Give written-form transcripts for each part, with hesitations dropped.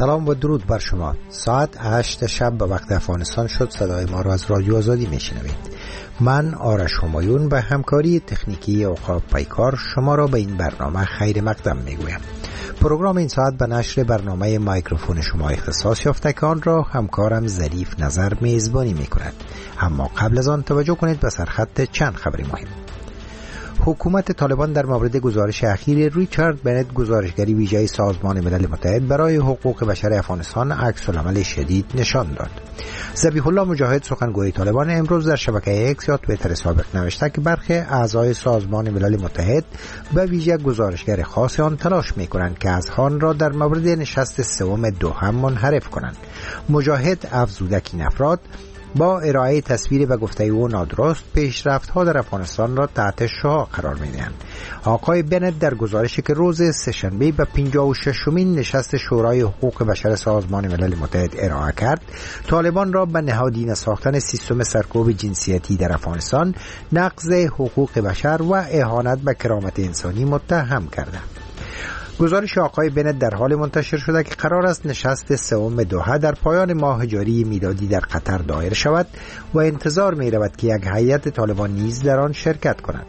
سلام و درود بر شما. ساعت 8 شب به وقت افغانستان شد. صدای ما را از رادیو آزادی میشنوید. من آرش همایون به همکاری تکنیکی عقاب پیکار شما را به این برنامه خیر مقدم میگویم. پروگرام این ساعت به نشر برنامه مایکروفون شما اختصاص یافته که آن را همکارم ظریف نظر میزبانی میکند. اما قبل از آن توجه کنید به سرخط چند خبر مهم. حکومت طالبان در مورد گزارش اخیر ریچارد بنت گزارشگری ویژه سازمان ملل متحد برای حقوق بشر افغانستان عکس‌العمل شدید نشان داد. ذبیح الله مجاهد سخنگوی طالبان امروز در شبکه اکس یا توییتر سابق نوشته که برخی اعضای سازمان ملل متحد به ویژه گزارشگر خاص آن تلاش می‌کنند که اذهان را در مورد نشست سوم دوحه منحرف کنند. مجاهد افزوده که این افراد با ارائه تصویر و گفته او نادرست پیشرفت‌ها در افغانستان را تحت شعاع قرار می‌دهند. آقای بنت در گزارشی که روز سه‌شنبه به 56مین نشست شورای حقوق بشر سازمان ملل متحد ارائه کرد، طالبان را به نهادینه ساختن سیستم سرکوب جنسیتی در افغانستان، نقض حقوق بشر و اهانت به کرامت انسانی متهم کرده. گزارش آقای بنت در حال منتشر شده که قرار است نشست سوم دوحه در پایان ماه جاری میلادی در قطر دایر شود و انتظار می رود که یک هیئت طالبان نیز در آن شرکت کند.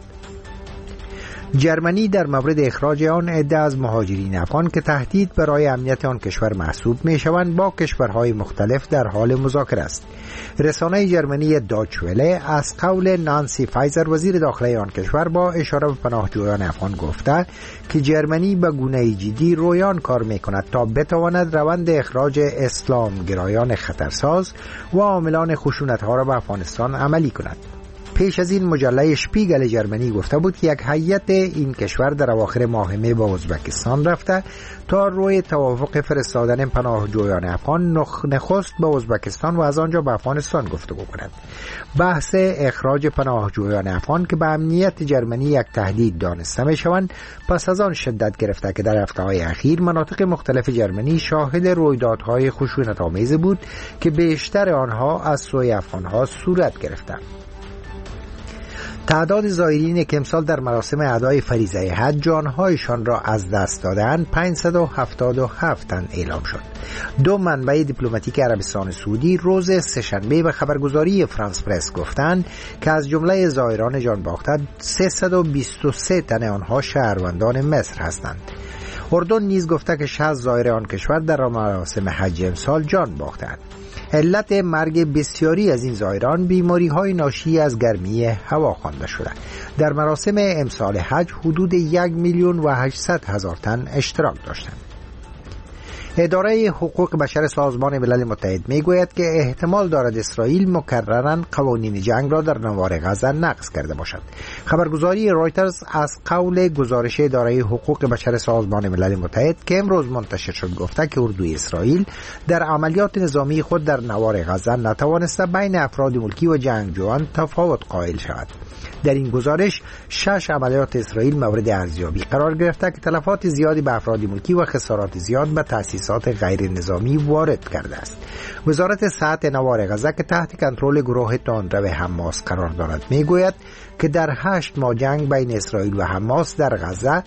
جرمنی در مورد اخراج آن عده از مهاجرین افغان که تهدید برای امنیت آن کشور محسوب می شوند با کشورهای مختلف در حال مذاکره است. رسانه جرمنی داچ وله از قول نانسی فایزر وزیر داخلی آن کشور با اشاره به پناهجویان افغان گفته که جرمنی به گونه جدی رویان کار می کند تا بتواند روند اخراج اسلام گرایان خطرساز و عاملان خشونت‌ها را به افغانستان عملی کند. پیش از این مجله شپیگل جرمنی گفته بود که یک هیئت این کشور در اواخر ماه می به ازبکستان رفته تا روی توافق فرستادن پناهجویان افغان نخست به ازبکستان و از آنجا به افغانستان گفتگو کند. بحث اخراج پناهجویان افغان که به امنیت جرمنی یک تهدید دانسته می شوند پس از آن شدت گرفته که در هفته‌های اخیر مناطق مختلف جرمنی شاهد رویدادهای خشونت‌آمیز بود که بیشتر آنها از سوی افغان‌ها صورت گرفتند. تعداد زائرین که امسال در مراسم ادای فریضه حج جانهایشان را از دست دادند 577 تن اعلام شد. دو منبع دیپلماتیک عربستان سعودی روز سه‌شنبه به خبرگزاری فرانس پرس گفتند که از جمله زائران جان باخته 323 تن آنها شهروندان مصر هستند. اردن نیز گفته که 60 زائر آن کشور در مراسم حج امسال جان باختند. علت مرگ بسیاری از این زائران بیماری‌های ناشی از گرمی هوا خوانده شده. در مراسم امسال حج حدود 1,800,000 تن اشتراک داشتند. اداره حقوق بشر سازمان ملل متحد میگوید که احتمال دارد اسرائیل مکرراً قوانین جنگ را در نوار غزه نقض کرده باشد. خبرگزاری رایترز از قول گزارش اداره حقوق بشر سازمان ملل متحد که امروز منتشر شد گفته که اردوی اسرائیل در عملیات نظامی خود در نوار غزه نتوانسته بین افراد ملکی و جنگجویان تفاوت قائل شود. در این گزارش 6 عملیات اسرائیل مورد ارزیابی قرار گرفته که تلفات زیادی به افراد ملکی و خسارات زیاد به تأسیسات غیر نظامی وارد کرده است. وزارت صحت نوار غزه که تحت کنترل گروه تندرو حماس قرار دارد میگوید که در 8 ماه جنگ بین اسرائیل و حماس در غزه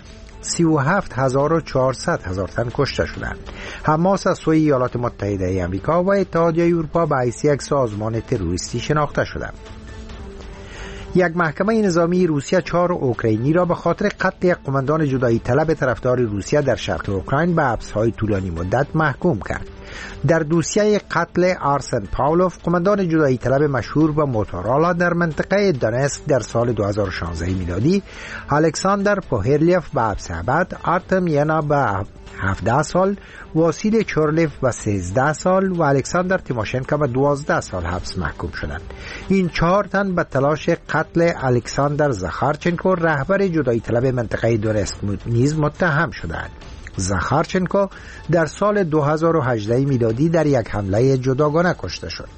37,400 تن کشته شدند. حماس از سوی ایالات متحده آمریکا و اتحادیه اروپا به حیث یک سازمان تروریستی شناخته شده. یک محکمه نظامی روسیه 4 اوکراینی را به خاطر قتل یک قماندان جدایی طلب طرفدار روسیه در شرق اوکراین به حبس‌های طولانی مدت محکوم کرد. در دوسیه قتل آرسن پاولوف قماندان جدایی طلب مشهور و موتورالا در منطقه دونسک در سال 2016 میلادی، الکساندر پوهرلیف به حبس ابد، آرتم ینا به 17 سال، واسیل چورلیف به 13 سال و الکساندر تیموشنکو به 12 سال حبس محکوم شدند. این 4 تن به تلاش قتل الکساندر زاخارچنکو رهبر جدایی طلب منطقه دونسک نیز متهم شدند. زاخارچنکو در سال 2018 میلادی در یک حمله جداگانه کشته شد.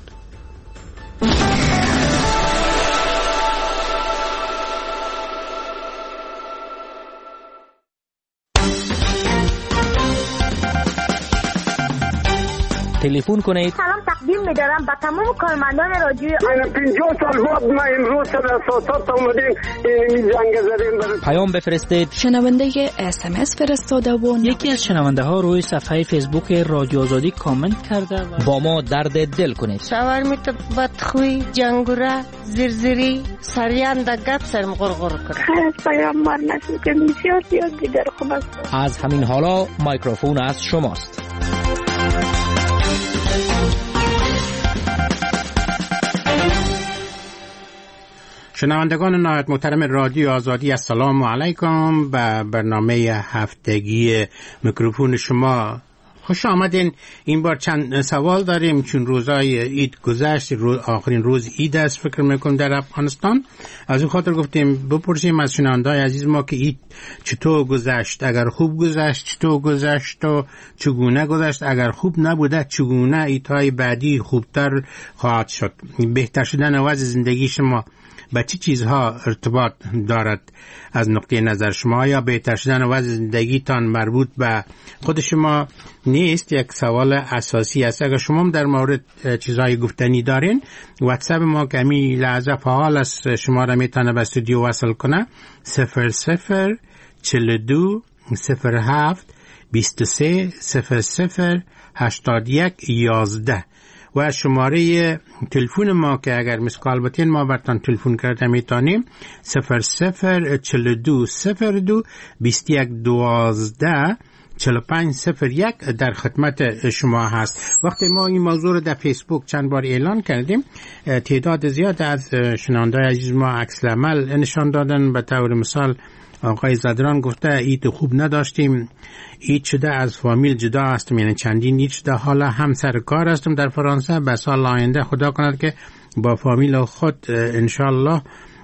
تلفن کنید. سلام تقدیم می‌دارم به تمام کارمندان رادیو. 50 سال بعد ما امروز سر اساسات اومدیم این جنگ زدیم. پیام بفرستید. شنونده SMS فرستاده و یکی از شنونده ها روی صفحه فیسبوک رادیو آزادی کامنت کرده و با ما درد دل کنید. شاورمیت بدخوی جنگوره زرزری سریان دگت سرم غرغر کنه. خیلی پیام مار نشد که زیاد دیگر خوب است. از همین حالا میکروفون از شماست. شنوندگان نهایت محترم رادیو آزادی، السلام علیکم. به برنامه هفتگی میکروفون شما خوش آمدین. این بار چند سوال داریم چون روزای عید گذشت، آخرین روز عید است فکر میکنم در افغانستان. از این خاطر گفتیم بپرسیم از شنونده‌های عزیز ما که عید چطور گذشت، اگر خوب گذشت چطور گذشت و چگونه گذشت، اگر خوب نبوده چگونه عیدهای بعدی خوبتر خواهد شد. بهتر شدن وضع زندگی شما با چه چیزها ارتباط دارد از نقطه نظر شما؟ یا بهتر شدن وضع زندگیتان مربوط به خود شما نیست؟ یک سوال اساسی است. اگر شما هم در مورد چیزهای گفتنی دارین، واتساپ ما که همین لحظه فعال است، شما را میتونه به استودیو وصل کنه 00 42 07 23 00 81 11 و شماره تلفن ما که اگر مسکال بتین ما برتان تلفن کرده میتونیم 00 42 02 21 12 4501 در خدمت شما هست. وقتی ما این موضوع رو در فیسبوک چند بار اعلان کردیم، تعداد زیاد از شنونده‌های عزیز ما عکس العمل نشان دادن. به طور مثال آقای زدران گفته عید خوب نداشتیم، عید شده از فامیل جدا هستم، یعنی چندین عید شده، حالا هم سر کار هستم در فرانسه، به سال آینده خدا کند که با فامیل خود انشالله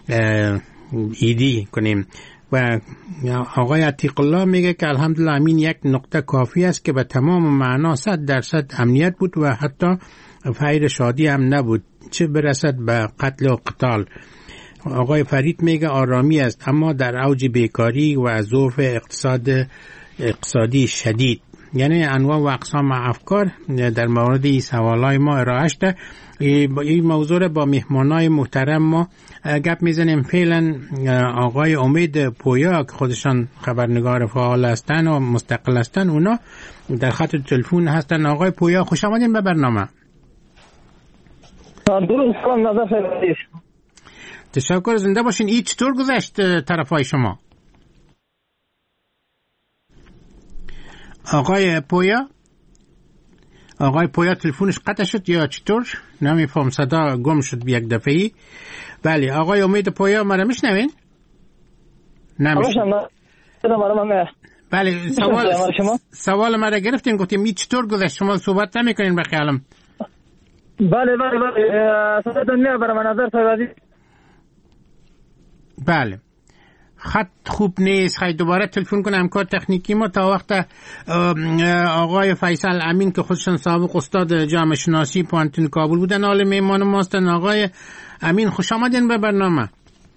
عیدی کنیم. و آقای عتیق الله میگه که الحمدلله امین یک نقطه کافی است که به تمام معنا 100% امنیت بود و حتی فیر شادی هم نبود، چه برسد به قتل و قتال. آقای فرید میگه آرامی است اما در اوج بیکاری و ضعف اقتصادی شدید. یعنی انواع و اقسام افکار در مورد این سوالای ما ارائه شده. این موضوع با مهمانای محترم ما گپ میزنیم. فعلا آقای امید پویا که خودشان خبرنگار فعال هستن و مستقل هستن، اونا در خط تلفن هستن. آقای پویا خوش آمدین به برنامه. درود، سلام نظر فرمایید. تشکر، زنده باشین. این چطور گذشت طرفای شما؟ آقای پویا تلفنش قطع شد یا چطور؟ نمیفهم، صدا گم شد یک دفعی. بله آقای امید پویا مرا میشنوین؟ بله سوال مرا گرفتین، گفتیم این چطور گذشت، شما صحبت نمیکنین به خیالم. بله صداتون میاد برای من نظر فرمایید. بله خط خوب نیست، خیلی دوباره تلفن کنم همکار تکنیکی ما تا وقت آقای فیصل امین که خودشان سابق استاد جامعه شناسی پوانتون کابل بودن حال میهمان ما هستن. آقای امین خوش آمدین به برنامه.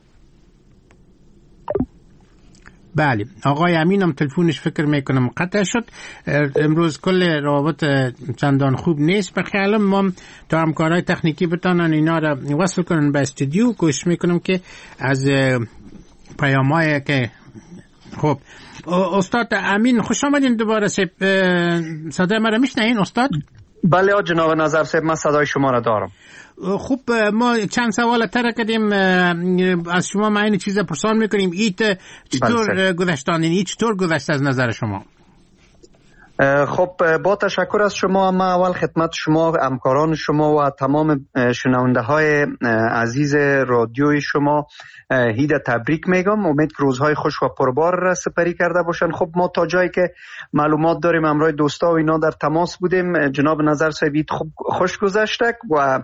بله آقای امین هم تلفنش فکر میکنم قطع شد. امروز کل روابط چندان خوب نیست به خیالم. ما تا همکارای تکنیکی بتانن اینا را وصل کنن به استودیو، کوشش میکنم که از پیامایی که خب استاد امین خوش آمدین دوباره. صدای مرا میشنین استاد؟ بله جناب نظر صاحب، من صدای شما را دارم. خوب ما چند سوال تر کردیم از شما، ما این چیزا پرسان میکنیم. عید چطور گذشتانین؟ عید چطور گذشت از نظر شما؟ خب با تشکر از شما. ما اول خدمت شما، همکاران شما و تمام شنونده های عزیز رادیوی شما عید تبریک میگم. امید که روزهای خوش و پربار سپری کرده باشن. خب ما تا جایی که معلومات داریم همراه دوستا و اینا در تماس بودیم. جناب نظر صاحب عید خوب خوش گذشته و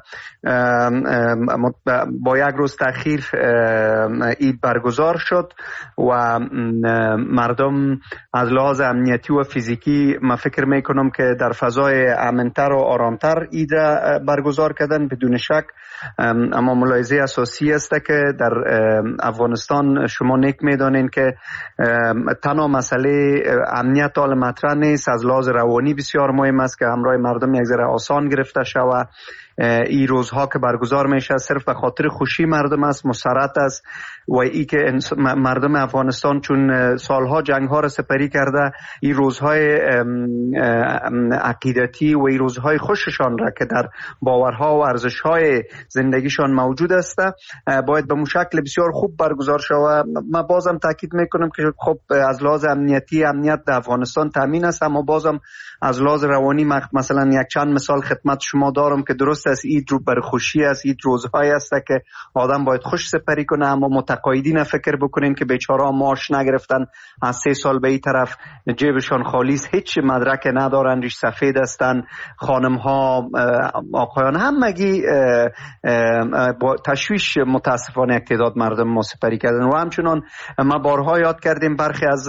با یک روز تأخیر عید برگزار شد و مردم از لحاظ امنیتی و فیزیکی من فکر میکنم که در فضای امنتر و آرامتر عید برگزار کردن بدون شک. اما ملاحظه اساسی است که در افغانستان شما نیک میدانین که تنها مسئله امنیت حال مطرح نیست، از لحاظ روانی بسیار مهم است که همراه مردم یک ذره آسان گرفته شود. این روزها که برگزار میشه صرف به خاطر خوشی مردم است، مسرت است و ای که مردم افغانستان چون سالها جنگ ها را سپری کرده، این روزهای عقیدتی و این روزهای خوششان را که در باورها و ارزشهای زندگیشان موجود است باید به شکل بسیار خوب برگزار شود. من بازم تاکید میکنم که خب از لحاظ امنیتی امنیت در افغانستان تامین است، اما بازم از لحاظ روانی مثلا یک چند مثال خدمت شما دارم که درست است عید رو بر خوشی است، عید روزهای است که آدم باید خوش سپری کنه، اما متقاعدین فکر بکنین که بیچاره معاش نگرفتن از 3 سال به این طرف جیبشان خالی است، هیچ مدرک ندارن، ریش سفید هستن، خانم ها آقایان همگی با تشویش متاسفانه یک تعداد مردم ما سپری کردن. و همچنان ما بارها یاد کردیم برخی از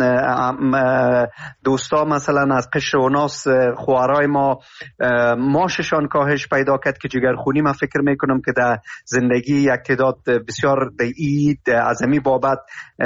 دوستا مثلا از قشر و ناس خواهرای ما معاششان کاهش پیدا کرد که جگرخونی من فکر میکنم که در زندگی یک تعداد بسیار در عید عظمی بابت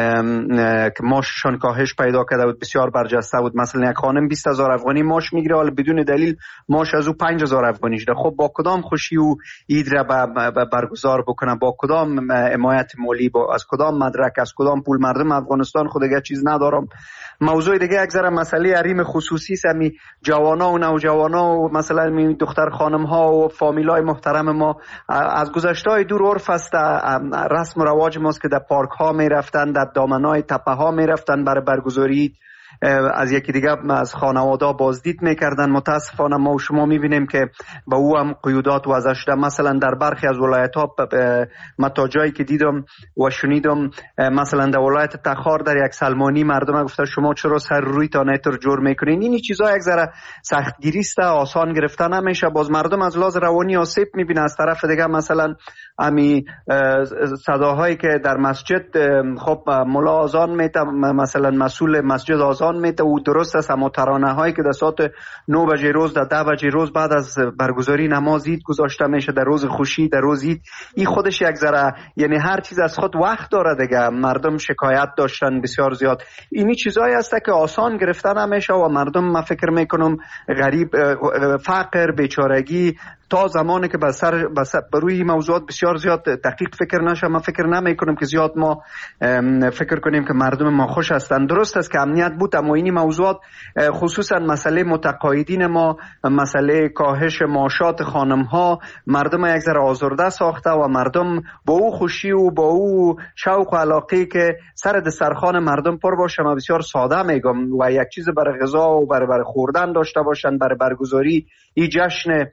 که معاششان کاهش پیدا کرده بود بسیار برجسته بود. مثلا یک خانم 20,000 افغانی معاش میگیره ولی بدون دلیل معاش از او 5,000 افغانی شده. خب با کدام خوشی او عید را برگزار بکنه، با کدام حمایت مالی، با از کدام مدرک، از کدام پول؟ مردم افغانستان خود دیگه چیز ندارم. موضوع دیگه یک ذره مسئله حریم خصوصی است، می جوانا و نوجوانا و مثلا می دختر خانم ها و فامیلای محترم ما از گذشته دور عرف است، رسم و رواج ماست که در پارک ها می رفتن، در دامنای تپه ها می رفتن برای برگزاری، از یکی دیگه از خانواده بازدید میکردن. متاسفانه ما و شما میبینیم که با او هم قیودات وضع شده. مثلا در برخی از ولایت ها متا جایی که دیدم و شنیدم، مثلا در ولایت تخار در یک سلمانی مردم گفتن شما چرا سر روی تا نیتر جور میکنین؟ این چیزا یک ذره سختگیری است، آسان گرفتن نمیشه. باز مردم از لحاظ روانی آسیب میبینه. از طرف دیگه مثلا امی صداهایی که در مسجد خب ملا آذان میته، مثلا مسئول مسجد آذان میته و درست است، اما ترانه هایی که در ساعت 9 بجه روز در 10 بجه روز بعد از برگزاری نماز عید گذاشته میشه در روز خوشی، در روز عید، این خودش یک ذره یعنی هر چیز از خود وقت داره دیگه. مردم شکایت داشتن بسیار زیاد. اینی چیزایی است که آسان گرفتن نمیشه و مردم من فکر میکنم غریب، فقر، بیچارگی تا زمانی که بر روی موضوعات بسیار زیاد دقیق فکر نشه، من فکر نمی کنم که زیاد ما فکر کنیم که مردم ما خوش هستند. درست است که امنیت بود، اما این موضوعات خصوصا مسئله متقاعدین ما، مسئله کاهش معاشات خانم ها، مردم یک ذره آزرده ساخته و مردم با او خوشی و با او شوق و علاقه که سر دسترخوان مردم پر باشه، من بسیار ساده میگم، و یک چیز برای غذا و برای خوردن داشته باشن، برای برگزاری این جشن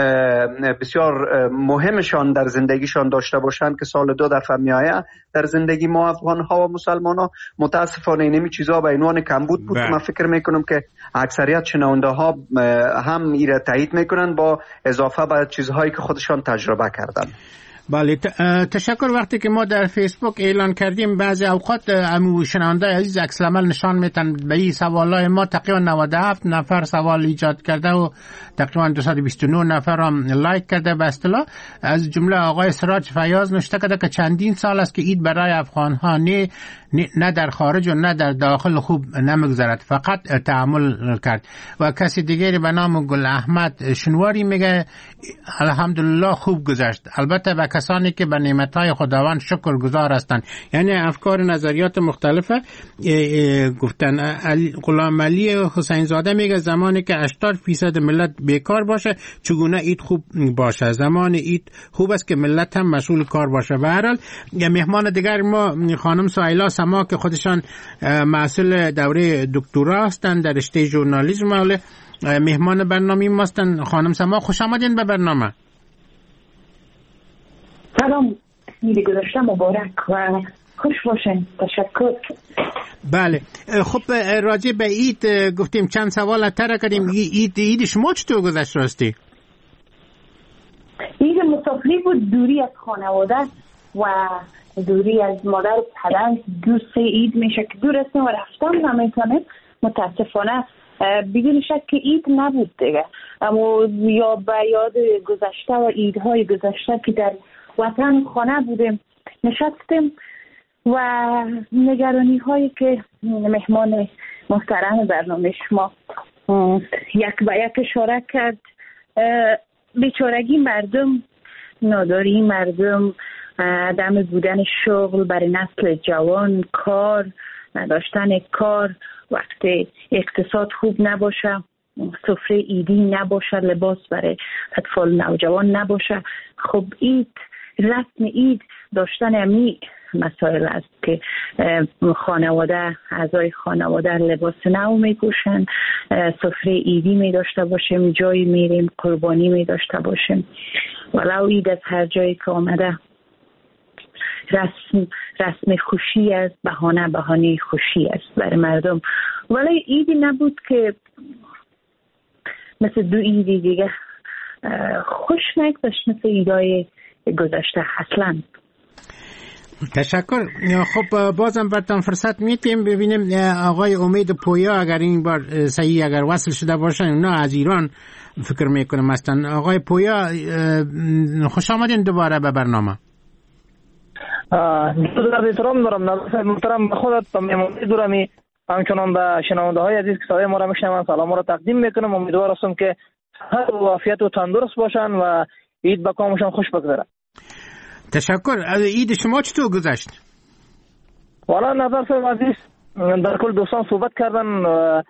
بسیار مهمشان در زندگیشان داشته باشند که سال 2 دفعه میآید در زندگی ما افغان ها و مسلمان ها. متاسفانه اینمی چیزا به عنوان کمبود بود. من فکر میکنم که اکثریت شنونده ها هم ایره تایید میکنن با اضافه به چیزهایی که خودشان تجربه کردن. بله، تشکر. وقتی که ما در فیسبوک اعلان کردیم بعضی اوقات شنونده عزیز عکس العمل نشان میتن به این سوالای ما. تقریبا 97 نفر سوال ایجاد کرده و تقریبا 229 نفر هم لایک کرده. به اصطلاح از جمله آقای سراج فیاض نوشته کرده که چندین سال است که عید برای افغان ها نه در خارج و نه در داخل خوب نمیگذرد، فقط تعامل کرد. و کسی دیگری به نام گل احمد شنواری میگه الحمدلله خوب گذشت. البته به کسانی که به نعمتهای خداوند شکر گزار هستند. یعنی افکار نظریات مختلفه گفتن. غلام علی حسین زاده میگه زمانی که 80% ملت بیکار باشه چگونه عید خوب باشه؟ زمان عید خوب است که ملت هم مسئول کار باشه. به هر حال مهمان دیگر ما خانم سایلا سما که خودشان مسئول دوره دکترا هستند در رشته ژورنالیسم، مهمان برنامه ما هستند. خانم سما خوش آمدین به برنامه. سلام، عید گذشته مبارک و خوش باشین. تشکر. بله، خب راجع به عید گفتیم چند سوال تر کردیم. عید شما چطور گذشت راستی؟ عید مسافری بود، دوری از خانواده و دوری از مادر و پدر. 2-3 عید میشه که دور هستیم و رفتن نمیتونیم. متاسفانه بدون شک که عید نبود دیگه، اما یا به یاد گذشته و عیدهای گذشته که در وطن خانه بودیم نشستیم و نگرانی هایی که مهمان محترم برنامه شما یک به یک اشاره کرد، بیچارگی مردم، ناداری مردم، عدم بودن شغل برای نسل جوان، کار نداشتن کار، وقتی اقتصاد خوب نباشه، سفره عیدی نباشه، لباس برای اطفال نوجوان نباشه. خب عید، رسم عید داشتن امی مسائل است که خانواده، اعضای خانواده لباس نو می پوشن، سفره عیدی می داشته باشیم، جایی میریم قربانی می داشته باشیم. ولو عید از هر جایی که آمده رسم خوشی است، بهانه خوشی است برای مردم، ولی عیدی نبود که مثل دو عیدی دیگه خوش نگذشت مثل عیدای گذشته اصلا. تشکر. خب بازم براتون فرصت میتیم ببینیم آقای امید پویا اگر این بار صحیح اگر وصل شده باشن، اونا از ایران فکر میکنم هستن. آقای پویا خوش آمدین دوباره به برنامه. درود احترام دارم نظر محترم به خودت و مهمانی دورمی، همچنان به شنونده های عزیز که صدای ما را میشنوند سلام را تقدیم میکنم. امیدوار هستم که صحت و عافیت و تندرست باشن و عید به کامشان خوش بگذره. تشکر. عید شما چطور گذشت؟ والا نظر صاحب عزیز در کل دوستان صحبت کردن،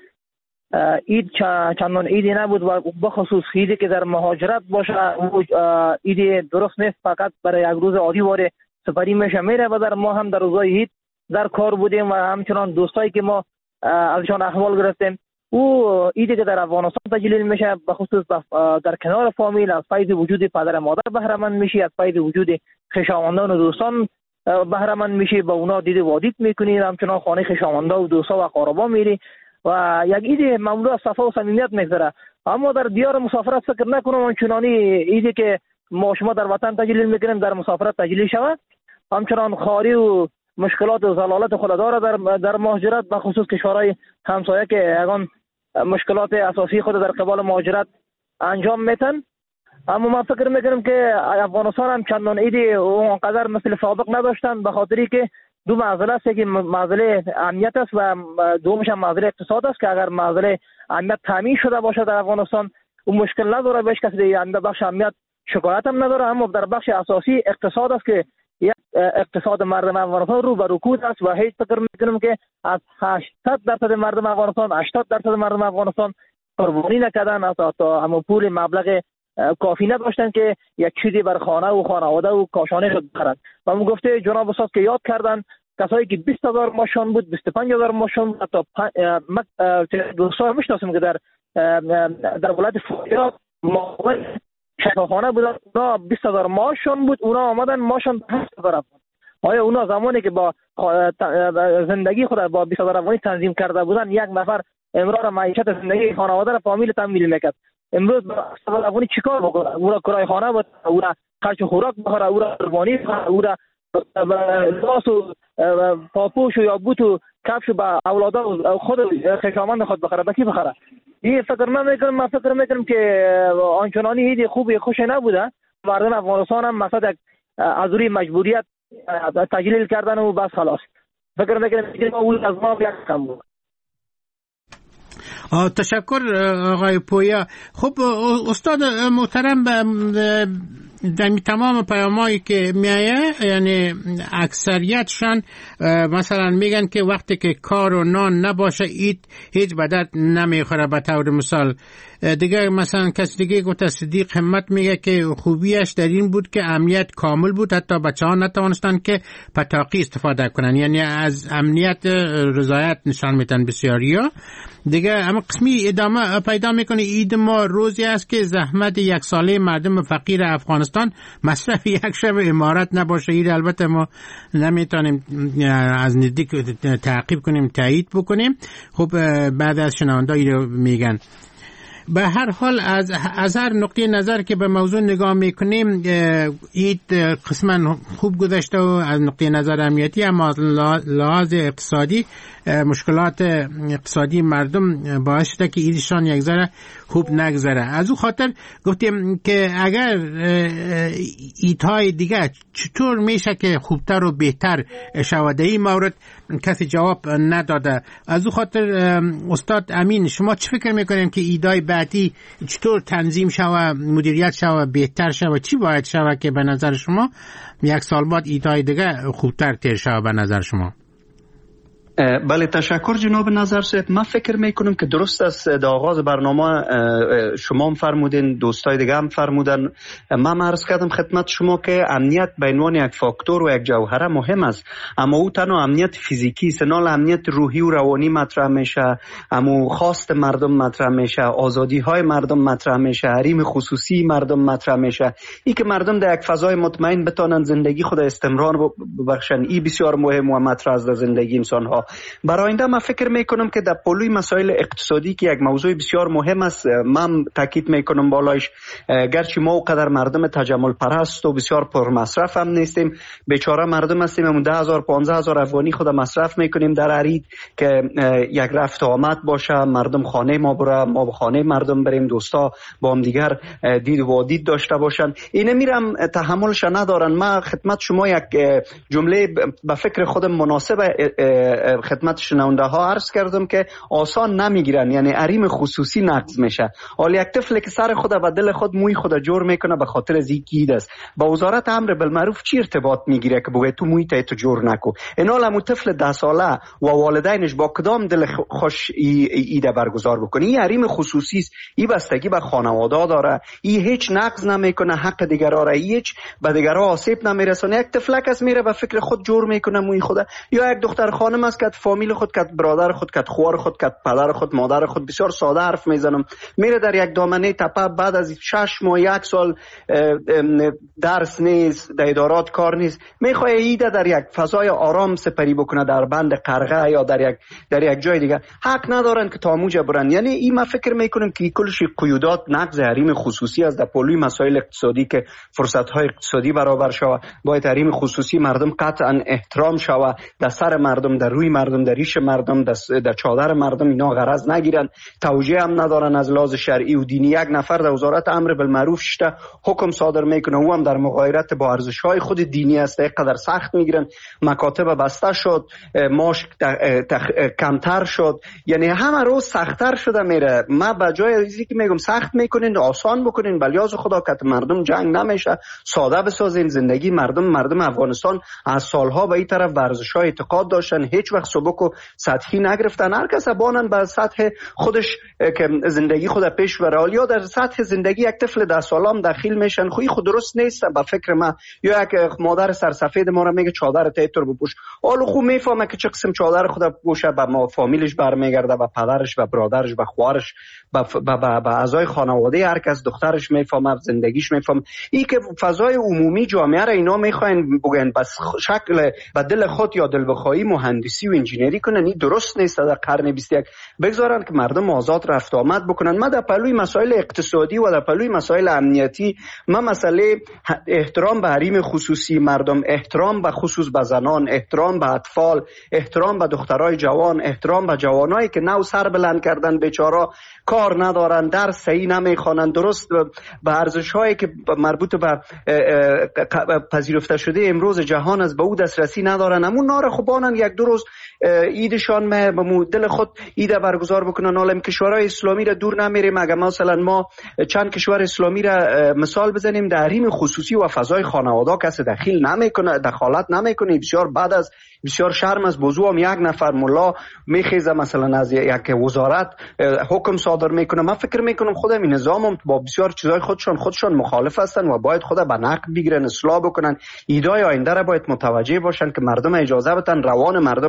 عید چندان عیدی نبود و بخصوص عیدی که در مهاجرت باشه عید درست نیست، فقط برای یک روز عادی واره سپری میشه میره و در ما هم در روزهای عید در کار بودیم و همچنان دوستایی که ما ازشان احوال گرفتیم. او عیدی که در افغانستان تجلیل میشه بخصوص در کنار فامیل، از فیض وجود پدر مادر بهره مند میشی، از فیض وجود خویشاوندان و دوستان بهره مند میشی، با اونا دید وادید میکنی، همچنان خانه خویشاوندا و دوستا و اقاربا میری و یک عید مملو از صفا و صمیمیت میگذره. اما در دیار مسافرت فکر نکنم چنانی عیدی که ما شما در وطن تجلیل میکنیم در مسافرت تجلیل شود. همچنان خاری و مشکلات و ضلالت خود داره در مهاجرت، بخصوص کشورهای همسایه که یگان مشکلات اساسی خود در قبال مهاجرت انجام میتن. اما من فکر میکنم که افغانستان هم چندان عیدی اونقدر مثل سابق نداشتن، به خاطری که دو معضله است که معضله امنیت است و دومش هم معضله اقتصاد است که اگر معضله امنیت تامین شده باشه در افغانستان اون مشکل نداره، بهش کسی در بخش امنیت شکایت هم نداره. اما در بخش اساسی اقتصاد است که یک اقتصاد مردم افغانستان رو به رکود است و هیچ فکر میکنم که از 80% مردم افغانستان 80% مردم افغانستان قربانی نکردن تا همون پول مبلغ کافی نداشتن که یک چیزی بر خانه و خانواده و کاشانه خود بخرند. و من گفته جناب استاد که یاد کردن کسایی که 20,000 ماشون بود، 25,000 ماشون، حتی دوستان میشناسیم که در ولایت فاریاب معاون شفاخانه بودن، اونا 20,000 ماشون بود، اونا آمدن ماشون 8,000 افغان. آیا اونا زمانی که با زندگی خود با 20,000 افغانی تنظیم کرده بودن یک نفر امرار معیشت زندگی خانواده را فامیل تامین میکرد، امروز با 20,000 افغانی چیکار بکنه؟ او را کرایه خانه بود، او را خرج خوراک بخوره، او را قربانی بخوره، او را لباس و پاپوش و یا بوت و کفش با اولادا و خود خویشاوند خود بخره، با کی بخره؟ این فکر نمیکنم. من فکر میکنم که آنچنانی عید خوبی خوش نبوده. مردم افغانستان هم مقصد از روی مجبوریت تجلیل کردن و بس خلاص. فکر میکنم که اول از ما یک کم بود. تشکر آقای پویا. خب استاد محترم، در تمام پیامایی که میایه یعنی اکثریتشان مثلا میگن که وقتی که کار و نان نباشه عید هیچ به درد نمیخوره. به طور مثال دیگه مثلا کسی دیگه گفت صدیق همت میگه که خوبیش در این بود که امنیت کامل بود، حتی بچه ها نتوانستن که پتاقی استفاده کنن، یعنی از امنیت رضایت نشان میتن بسیاریا دیگه. اما قسمی ادامه پیدا میکنه عید ما روزی است که زحمت یک ساله مردم فقیر افغانستان مصرف یک شب امارت نباشه. عید البته ما نمیتونیم از نزدیک تعقیب کنیم، تایید بکنیم. خب بعد از شنونده‌ای رو میگن به هر حال از هر نقطه نظر که به موضوع نگاه میکنیم اید قسما خوب گذشته و از نقطه نظر امنیتی، اما از لحاظ اقتصادی مشکلات اقتصادی مردم باعث شده که ایدشان یک ذره خوب نگذره. از او خاطر گفتیم که اگر ایدهای دیگه چطور میشه که خوبتر و بهتر شود، این مورد کسی جواب نداده. از او خاطر استاد امین، شما چه فکر میکنیم که ایدهای بعدی چطور تنظیم شود، مدیریت شود، بهتر شود، چی باید شود که به نظر شما یک سال بعد ایدهای دیگه خوبتر تیر شود به نظر شما؟ بله، تشکر جناب نظر صاحب. من فکر میکنم که درست است در آغاز برنامه شما هم فرمودین، دوستای دیگه هم فرمودن. من عرض کردم خدمت شما که امنیت به عنوان یک فاکتور و یک جوهره مهم است، اما او تنها امنیت فیزیکی است، نه امنیت روحی و روانی مطرح میشه، اما خواست مردم مطرح میشه، آزادی های مردم مطرح میشه، حریم خصوصی مردم مطرح میشه. این که مردم در یک فضای مطمئن بتونن زندگی خود استمرار ببخشن، این بسیار مهم و مطرح است در زندگی انسان ها. برای آینده من فکر میکنم که در پلوی مسائل اقتصادی که یک موضوع بسیار مهم است، من تاکید میکنم بالایش، گرچه ما اونقدر مردم تجمل پرست و بسیار پر مصرف هم نیستیم، بیچاره مردم هستیم، همون 10,000 15,000 افغانی خود مصرف میکنیم در عرید که یک رفت آمد باشه، مردم خانه ما بره، ما به خانه مردم بریم، دوستا با هم دیگر دید و دید داشته باشن. اینه میرم تحملش ندارن. من خدمت شما یک جمله به فکر خودم مناسب خدمت شنونده ها عرض کردم که آسان نمیگیرن، یعنی حریم خصوصی نقض میشه. حالا یک طفل که سر خود و دل خود موی خود جور میکنه به خاطر از این کید است، با وزارت امر بالمعروف چی ارتباط میگیره که بگه تو موی تو جور نکو؟ اینال همون طفل 10 ساله و والدینش با کدام دل خوش ایده برگزار بکنه؟ این حریم خصوصی است، این بستگی به خانواده داره، این هیچ نقض نمیکنه حق دیگرا را، هیچ به دیگرا آسیب نمیرسونه. یک طفلک است میره به فکر خود جور میکنه موی خود، یا یک دختر خانم است که فامیل خود، که برادر خود، که خوار خود، که پدر خود، مادر خود، بسیار ساده حرف میزنم، میره در یک دامنه تپه، بعد از 6 ماه 1 سال درس نیست، در ادارات کار نیست، میخواد ایده در یک فضای آرام سپری بکنه، در بند قرغه یا در یک جای دیگه. حق ندارن که تا موجه برن. یعنی این ما فکر میکنم که کلش قیودات نقض حریم خصوصی از در پلوی مسائل اقتصادی که فرصت های اقتصادی برابر شوه، باید حریم خصوصی مردم قطعا احترام شوه، در سر مردم، در روی مردم، در ریش مردم، در چادر مردم اینا غرض نگیرن، توجیه هم ندارن از لحاظ شرعی و دینی. یک نفر در وزارت امر بالمعروف شته حکم صادر میکنه، او هم در مغایرت با ارزش‌های خود دینی است، اینقدر سخت میگیرن، مکاتب بسته شد، معاش کمتر شد، یعنی همه روز سخت‌تر شده میره. ما به جای ازی که میگم سخت میکنین، آسان بکنین، بلیاز خدا که مردم جنگ نمیشه، ساده بسازین زندگی مردم افغانستان از سالها به این طرف ورزش‌های اعتقاد داشتن، هیچ وقت سبک و سطحی نگرفتن، هر کس بانن به سطح خودش که زندگی خود پیش بره. یا در سطح زندگی یک طفل 10 سالم داخل میشن، خود درست نیست به فکر ما. یا یک مادر سرسفید ما را میگه چادر تیتر بپوش، حالا خوب میفهمه که چه قسم چادر خود بپوشه، به ما فامیلش برمیگرده، به پدرش، به برادرش، به خواهرش، به اعضای خانواده هر کس، دخترش میفهمه، زندگیش میفهمه. این که فضای عمومی جامعه را اینا میخواین بگن بس شکل به دل خود یا دل بخواهی مهندسی و انجینری کنن، این درست نیست. در قرن 21 بگذارن که مردم آزاد رفت آمد بکنن. ما در پلوی مسائل اقتصادی و در پلوی مسائل امنیتی، ما مسئله احترام به حریم خصوصی مردم، احترام به خصوص به زنان، احترام به اطفال، احترام به دخترای جوان، احترام به جوانایی که نو سر بلند کردن، بیچاره کار ندارن، درس صحیح نمیخوانن، درست به ارزش‌هایی که مربوط به پذیرفته شده امروز جهان از به او دسترسی ندارن. همون نار خوبانن یک دو روز ایدشان به دل خود ایده برگزار بکنن. عالم کشورهای اسلامی را دور نمیریم، اگر مثلا ما چند کشور اسلامی را مثال بزنیم، در حریم خصوصی و فضای خانواده کسی دخالت نمیکنه. بسیار بعد از بسیار شرم از بزرگ یک نفر ملا میخیزه مثلا از یک وزارت حکم صادر میکنه. من فکر میکنم خودم این نظام با بسیار چیزای خودشان مخالف هستن و باید خود به نقد بگیرن، اصلاح بکنن. ایدای آینده را باید متوجه باشن که مردم اجازه بدن روان مردم نشک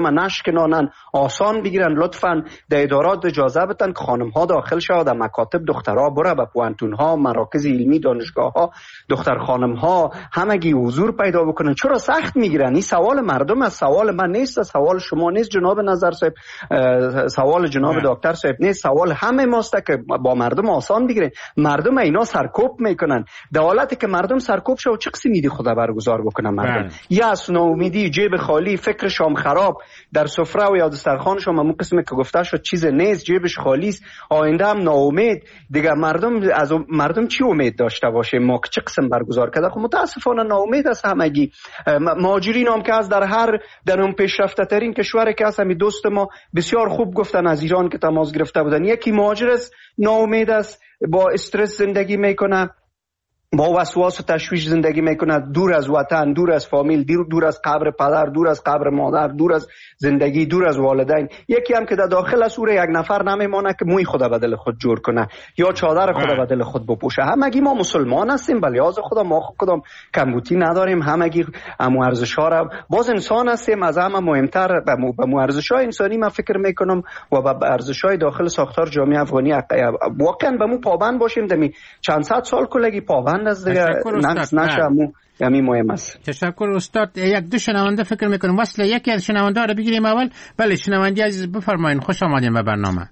بشکنانن، آسان بگیرن. لطفاً در ادارات اجازه بدن که خانم ها داخل شود، در مکاتب دخترها بره، به پوانتون ها، مراکز علمی، دانشگاه ها دختر خانم ها همگی حضور پیدا بکنن. چرا سخت میگیرن؟ این سوال مردم است، سوال من نیست، سوال شما نیست جناب نظر صاحب، سوال جناب دکتر صاحب نیست، سوال همه ماست که با مردم آسان بگیرن. مردم اینا سرکوب میکنن. در حالتی که مردم سرکوب شو چه قسم میدی خدا برگزار بکنن مردم؟ یا از ناامیدی، جیب خالی، فکرشام خراب، در سفره و یا دسترخوانشام همون قسمی که گفته شد چیز نیست، جیبش خالی است، آینده هم ناامید. دیگه مردم چی امید داشته باشه؟ ما چه قسم برگزار کرده؟ خب متاسفانه ناامید است همگی. مهاجرین هم که از در اون پیشرفته ترین کشوری که هست، همین دوست ما بسیار خوب گفتن از ایران که تماس گرفته بودن، یکی مهاجر است، ناامید است، با استرس زندگی میکنه، با وسواس و تشویش زندگی میکنه، دور از وطن، دور از فامیل، دور از قبر پدر، دور از قبر مادر، دور از زندگی، دور از والدین. یکی هم که در داخل از یک نفر نمیمانه که موی خدا به دل خود جور کنه یا چادر خدا به دل خود بپوشه. همگی ما مسلمان هستیم، به لحاظ خدا ما کدام کمبودی نداریم، همگی ارزش‌ها را باز انسان هستیم. از همه مهمتر به ارزش‌های انسانی من فکر میکنم و به ارزش‌های داخل ساختار جامعه افغانی واقعا به مو پابند باشیم. دمی چند صد سال کلگی پابند از دیگه نشم همین مهم است. تشکر استاد. یک دو شنونده فکر میکنم وصل یکی از شنونده رو بگیریم اول. بله شنونده عزیز بفرمایید، خوش آمدین به برنامه.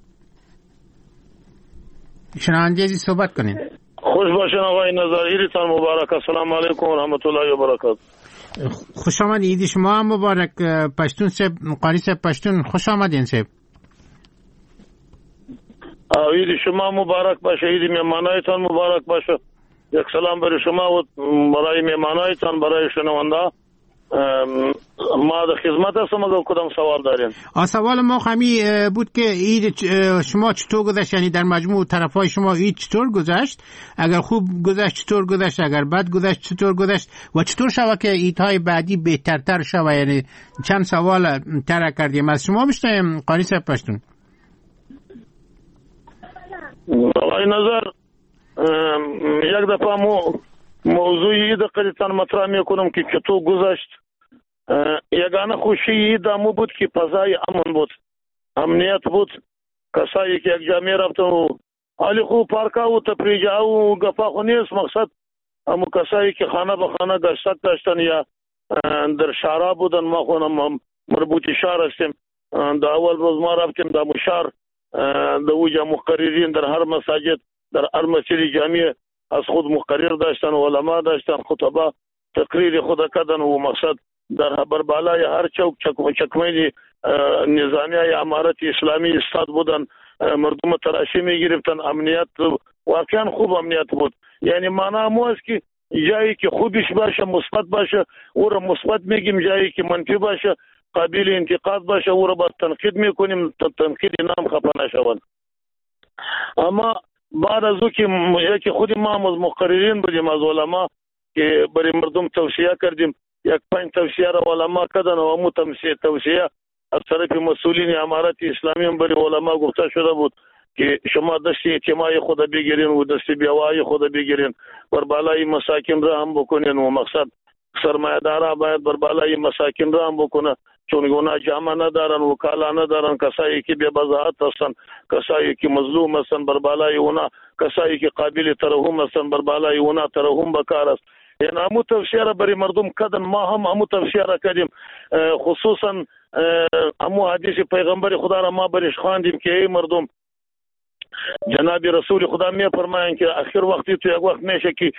شنونده عزیز صحبت کنین. خوش باشین آقای نظریتان مبارک. السلام علیکم و رحمت الله و برکاته. خوش آمدید. عید شما هم مبارک. پشتون صاحب، قاری صاحب پشتون، خوش آمدین صاحب. عید شما مبارک باشه، عید مهمانایتان مبارک باشه. یک سلام برای شما و برای مهمانایتان، برای شنونده. ما در خدمت هستم. اگر کدام سوال دارین؟ سوال ما همی بود که عید شما چطور گذشت؟ یعنی در مجموع طرفای شما عید چطور گذشت؟ اگر خوب گذشت چطور گذشت؟ اگر بد گذشت چطور گذشت؟ و چطور شود که عیدهای بعدی بهترتر شود؟ یعنی چند سوال طرح کردیم. از شما بشنویم قاری صاحب پشتون. آقای نظر، یک دفعه موضوع عید قدیتان مطرح میکنم که چطور گذشت. یگانه خوشی عید امو بود که فضای امن بود، امنیت بود. کسایی که یک جامعه رفتن و حالی خوب پارکا و تفریجا و گفا خو نیست مقصد. امو کسایی که خانه به خانه گشتک داشتن یا در شهرها بودن. ما خونم مربوطی شهر هستیم. در اول روز ما رفتیم در مشار، در اوجا مقررین در هر مساجد، در هر مسجد جامعه از خود مقرر داشتن و علما داشتن، خطبه تقریر خود کردن و مقصد در بربالای هر چوک چکمه نظامی یا امارت اسلامی استاد بودن. مردم تراشی می گرفتن. امنیت واقعا خوب امنیت بود. یعنی معنا مو است که جایی که خوبش باشه مثبت باشه او را مثبت میگیم، جایی که منفی باشه قابل انتقاد باشه او را با تنقید میکنیم، تنقید نام خفه نشون. اما بعد از او که خود ما از مقررین بودیم، از علما که برای مردم توصیه کردیم، یک 5 توصیه را علما کردن و همون توصیه از طرف مسئولین امارت اسلامی هم برای علما گفته شده بود که شما دست اجتماعی خود بگیرین و دست بیوایی خود بگیرین، بر بالای مساکین را هم بکنین و مقصد سرمایه‌دارا باید بر بالای مساکین را هم بکنه، چون اونا جامعه ندارن، وکالا ندارن، کسایی که بی بضاعت هستن، کسایی که مظلوم هستن بر بالای اونا، کسایی که قابل ترحم هستن بر بالای اونا ترحم بکار است. یعنی همو توصیه را برای مردم کردن. ما هم همو توصیه را کردیم، خصوصا همو حدیث پیغمبر خدا را ما برش خواندیم که ای مردم، جناب رسول خدا می فرمایند که آخر وقتی تو یک وقت میشه که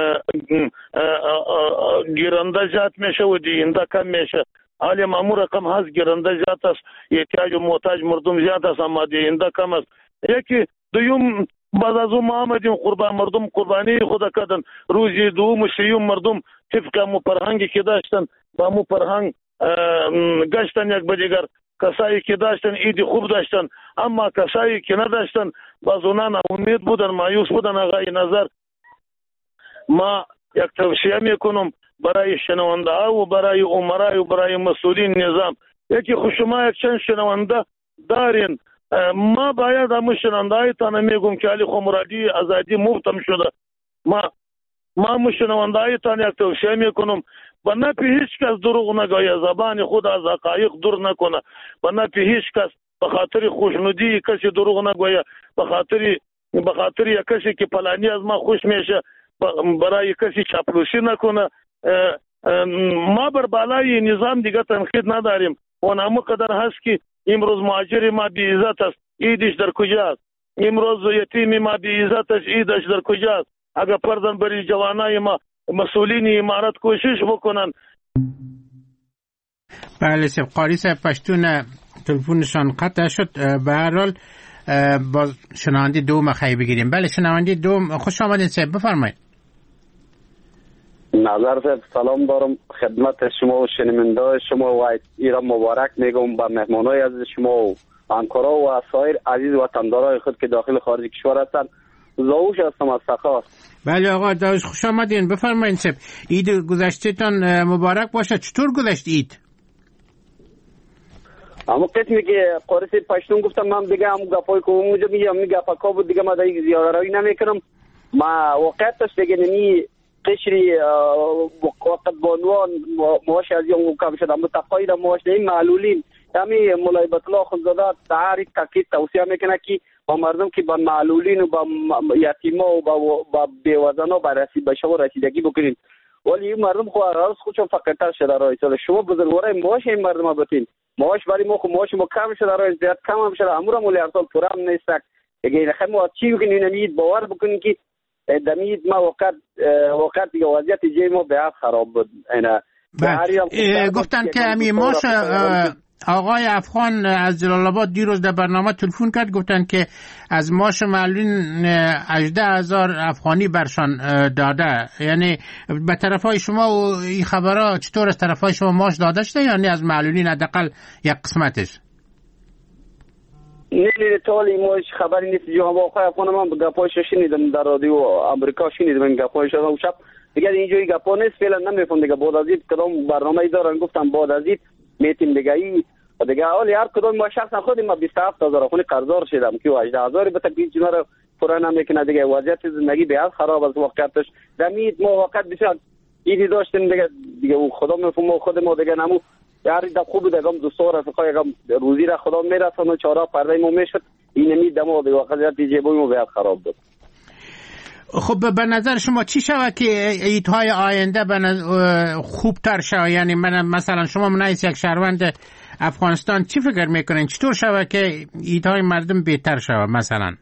گیرنده زیاد میشه و دینده کم میشه. حالی مامور رقم هست، گیرنده زیاد است، احتیاج و محتاج مردم زیاد است، اما دینده کم است. یکی دویم بعد از اون ما آمدیم قربان مردم قربانی خدا کردن. روزی دوم و سیوم مردم طبق همو فرهنگی که داشتن با همو فرهنگ گشتن یک به دیگر. کسایی که داشتن عید خوب داشتن، اما کسایی که نداشتن باز اونا امید بودن، مایوس بودن. آقای نظر، ما یک توصیه میکنم برای شنونده ها و برای عمرای و برای مسئولین نظام. یکی خود شما یک چند شنونده دارین، ما باید همون شنونده هایتان میگم که علی خو مرادی آزادی مفتم شده. ما همون شنونده هایتان یک توصیه میکنم به نفع هیچ کس دروغ نگوید، زبان خود از حقایق دور نکنه، به نفع هیچ کس به خاطر خوشنودی کسی دروغ نگوید، به خاطر یک کسی که فلانی از ما خوش میشه برای کسی چاپلوسی نکنه. ما بر بالای نظام دیگه تنقید نداریم. و نامو قدر هست که امروز مهاجر ما بی عزت است، ایدش در کجاست؟ امروز یتیم ما بی عزت است، ایدش در کجاست؟ اگر پردن بری جوانای ما مسئولین امارت کوشش بکنن. بله سیب قاری صاحب پشتون تلفونشان قطع شد. به هر حال با شنونده دوم خیلی بگیریم. بله شنونده دوم، خوش آمدین صاحب، بفرمایید. نظر صاحب سلام دارم خدمت شما و شنونده شما و ایران مبارک میگم به مهمانای عزیز شما و همکارا و سایر عزیز وطندارای خود که داخل خارج کشور هستند. زاوش هستم از سخاوت. بله آقا داوش خوش آمدین، بفرمایید صاحب. عید گذشتهتان مبارک باشه. چطور گذشت عید؟ اما قسمی که قارسی پشتون گفتم من دیگه هم گپای که اونجا میگم گپا بود دیگه ما دیگه زیاده روی نمیکنم. ما واقعیتش دیگه نمی قشری وقت بانوان موش از یون کم شد اما تقاید موش نمی معلولین همی مولای بطلا خودزاده تعریف تاکید توصیه میکنه که با مردم که با معلولین و با یتیما و با بیوزنا به شما رسیدگی بکنین. ولی این مردم خودشون فقیرتر شده رای سال شما بزرگوارای موش این مردم بتین موش برای ما موش ما کم شده رای زیاد کم هم شده امور مولی ارسال پورا هم نیستک اگه خیلی چی بکنین نمید باور بکنین که دمید ما وقت دیگه وضعیت جای ما به حد خراب بود. گفتن که امی ماش آقای افغان از جلال آباد دیروز در برنامه تلفن کرد، گفتن که از ماش معلولین 18,000 افغانی برشان داده. یعنی به طرفای شما و این خبرها چطور از طرفای شما ماش داده شده یا نه از معلولین حداقل یک قسمتش؟ نه طولی موش خبری نیست. جو واقعا افغان من گپایش شنیدم در رادیو آمریکا شنیدم این گپایش و شب دیگه اینجوری گپا نیست فعلا نمیفهم دیگه. بعد از این کدام برنامه‌ای دارن گفتم بعد از این میتیم دیگه دیگه اولی هر کدوم ما شخصا خودم ما 27,000 خونی قرضدار شدم که 18,000 به تکلیف جنا رو پورا نمیکنه دیگه. وضعیت زندگی به حال خراب از واقعیتش دمید ما وقت بسیار ایدی داشتیم دیگه خدا میفهمه خود ما دیگه نمو یاری دا خوب دیگه دوستان رفقای روزی را خدا میرسونه چهار پرده ما میشد این نمید دمو دیگه وقت جیبوی ما به حال خراب بود. خب به نظر شما چی شود که ایدهای آینده خوبتر شود؟ یعنی مثلا شما منایس یک شهروند افغانستان چی فکر میکنین چطور شود که ایدهای مردم بهتر شود؟ مثلا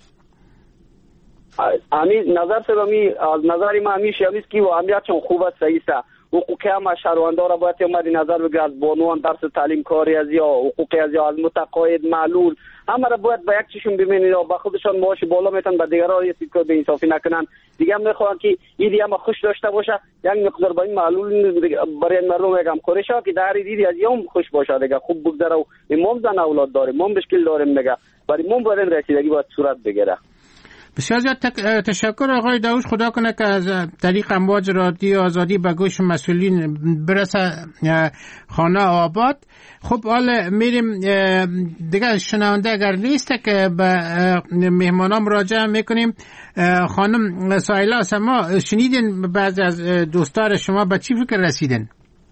نظر سبمی از نظری ما همیشه همیست که و همیت چون خوب است صحیح است. حقوقی هم شهروندان را باید مد نظر بگیرد از بانوان درس تعلیم کاری از یا حقوقی از یا از متقاعد معلول همه را باید با یک چشم ببینید و با خودشان معاش بالا میتن به دیگران رسید که به انصافی نکنن. دیگه هم میخوان که ایدی هم خوش داشته باشه یک مقدار با این معلول برای مردم یک همکاری شود که در ایدی از یوم خوش باشه دیگه خوب بگذره و امام زن اولاد داریم ما مشکل داریم دیگه برای ما باید رسیدگی باید صورت بگیره. بسیار زیاد تشکر آقای داوش. خدا کنه که از طریق امواج رادیو آزادی به گوش مسئولین برسه خانه آباد. خب حالا میریم دیگه شنونده اگر نیست که به مهمانان مراجعه میکنیم. خانم سایلا سما شنیدین بعضی از دوستان شما به چی فکر رسیدن؟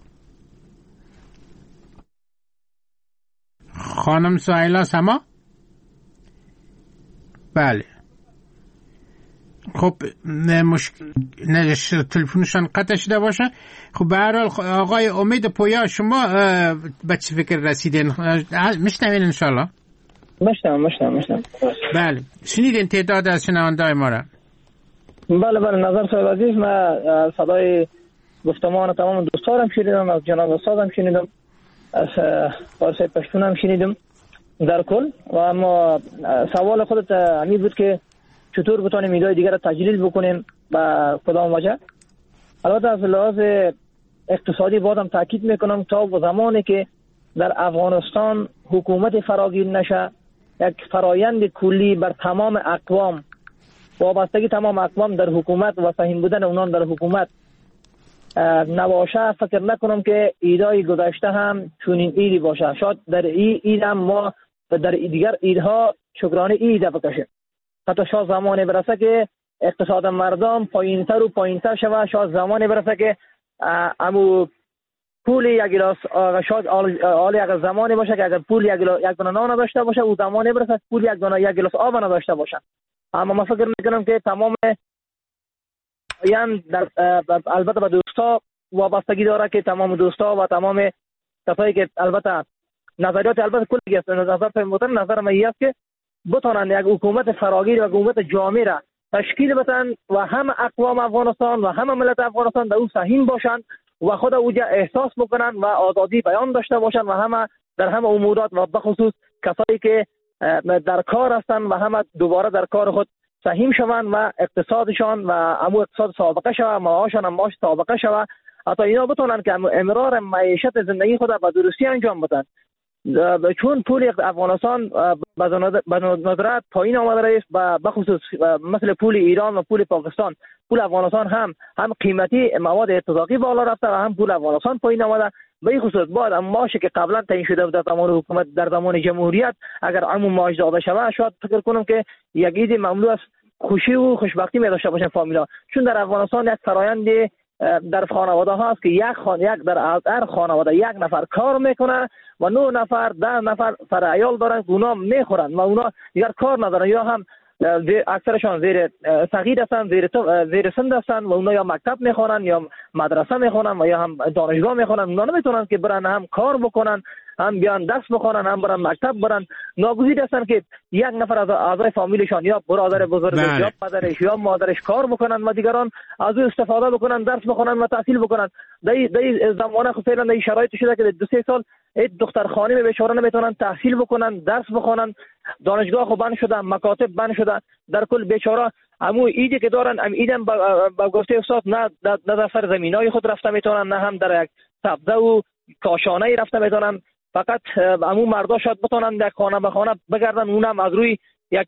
خانم سایلا سما بله خب تلفنشان قطع شده باشه. خب به هر حال آقای امید پویا شما به چه فکر رسیدین؟ میشنوین انشالله؟ میشنم. بله شنیدین تعداد از شنونده‌های ما را؟ بله نظر صاحب عزیز من صدای گفتمان تمام دوستانم شنیدم، از جناب استادم شنیدم، از فارسی پشتونم شنیدم در کل. و اما سوال خودت همین بود که چطور بتونیم ایدهای دیگر را تجلیل بکنیم با کدام وجه. البته از لحاظ اقتصادی بازم تاکید میکنم تا زمانی که در افغانستان حکومت فراگیر نشه، یک فرایند کلی بر تمام اقوام وابستگی تمام اقوام در حکومت و سهیم بودن اونان در حکومت نباشه، فکر نکنم که ایدهای گذشته هم چنین ایدی باشه. شاید در اید هم ما در دیگر ایدها شکرانه ایده بکشیم. حتی شاید زمانی برسه که اقتصاد مردم پایینتر و پایینتر شود، شاید زمانی برسه که امو پول یک گلاس شاید حال یک زمانی باشه که اگر پول یک دانه نان داشته باشه او زمانی برسه پول یک گلاس آب نداشته باشه. اما من فکر میکنم که تمام یعنی البته به دوستا وابستگی داره که تمام دوستا و تمام کسایی که البته نظریات البته کلی است، نظر فهمتن نظر من است که بتونن یک حکومت فراگیر و حکومت جامع را تشکیل بدن و همه اقوام افغانستان و همه ملت افغانستان در او سهیم باشند و خود اوجا احساس بکنن و آزادی بیان داشته باشن و همه در همه امورات و بخصوص کسایی که در کار هستن و همه دوباره در کار خود سهیم شوند و اقتصادشان و امو اقتصاد سابقه شوه، معاششان هم معاش سابقه شوه، حتی اینا بتونن که امرار معیشت زندگی خود به درستی انجام بدن. چون پول افغانستان به ندرت پایین آمده است و بخصوص مثل پول ایران و پول پاکستان، پول افغانستان هم قیمتی مواد اتفاقی بالا رفته و هم پول افغانستان پایین آمده. به این خصوص بعد معاشی که قبلا تعیین شده در زمان حکومت در زمان جمهوریت اگر عموم معاش داده شود شاید فکر کنم که یک عید مملو از خوشی و خوشبختی می داشته باشن فامیلا، چون در افغانستان یک فرآیند در خانواده ها است که یک در هر خانواده یک نفر کار میکنه و 9 نفر 10 نفر عیال دارن که اونا میخورن و اونا دیگر کار ندارن یا هم اکثرشان زیر صغیر هستن، زیر سن هستن و اونا یا مکتب میخونن یا مدرسه میخونن و یا هم دانشگاه میخونن. اونا نمیتونن که برن هم کار بکنن هم بیان درس بخونن هم برن مکتب برن. ناگزیر هستن که یک نفر از اعضای فامیلشان یا برادر بزرگ یا پدرش یا مادرش کار بکنن و دیگران از او استفاده بکنن، درس بخونن و تحصیل بکنن. در زمانه خود فعلا در شرایط شده که 2-3 سال دخترخانه بیچاره نمیتونن تحصیل بکنن، درس بخونن، دانشگاه خو بند شده، مکاتب بند شده. در کل بیچاره همو ایدی که دارن هم ایدم با گفته استاد نه در سر زمینای خود رفته میتونن نه هم در یک سبزه و کاشانه رفته میتونن. فقط همو مردا شاید بتونن یک خانه به خانه بگردن، اونم از روی یک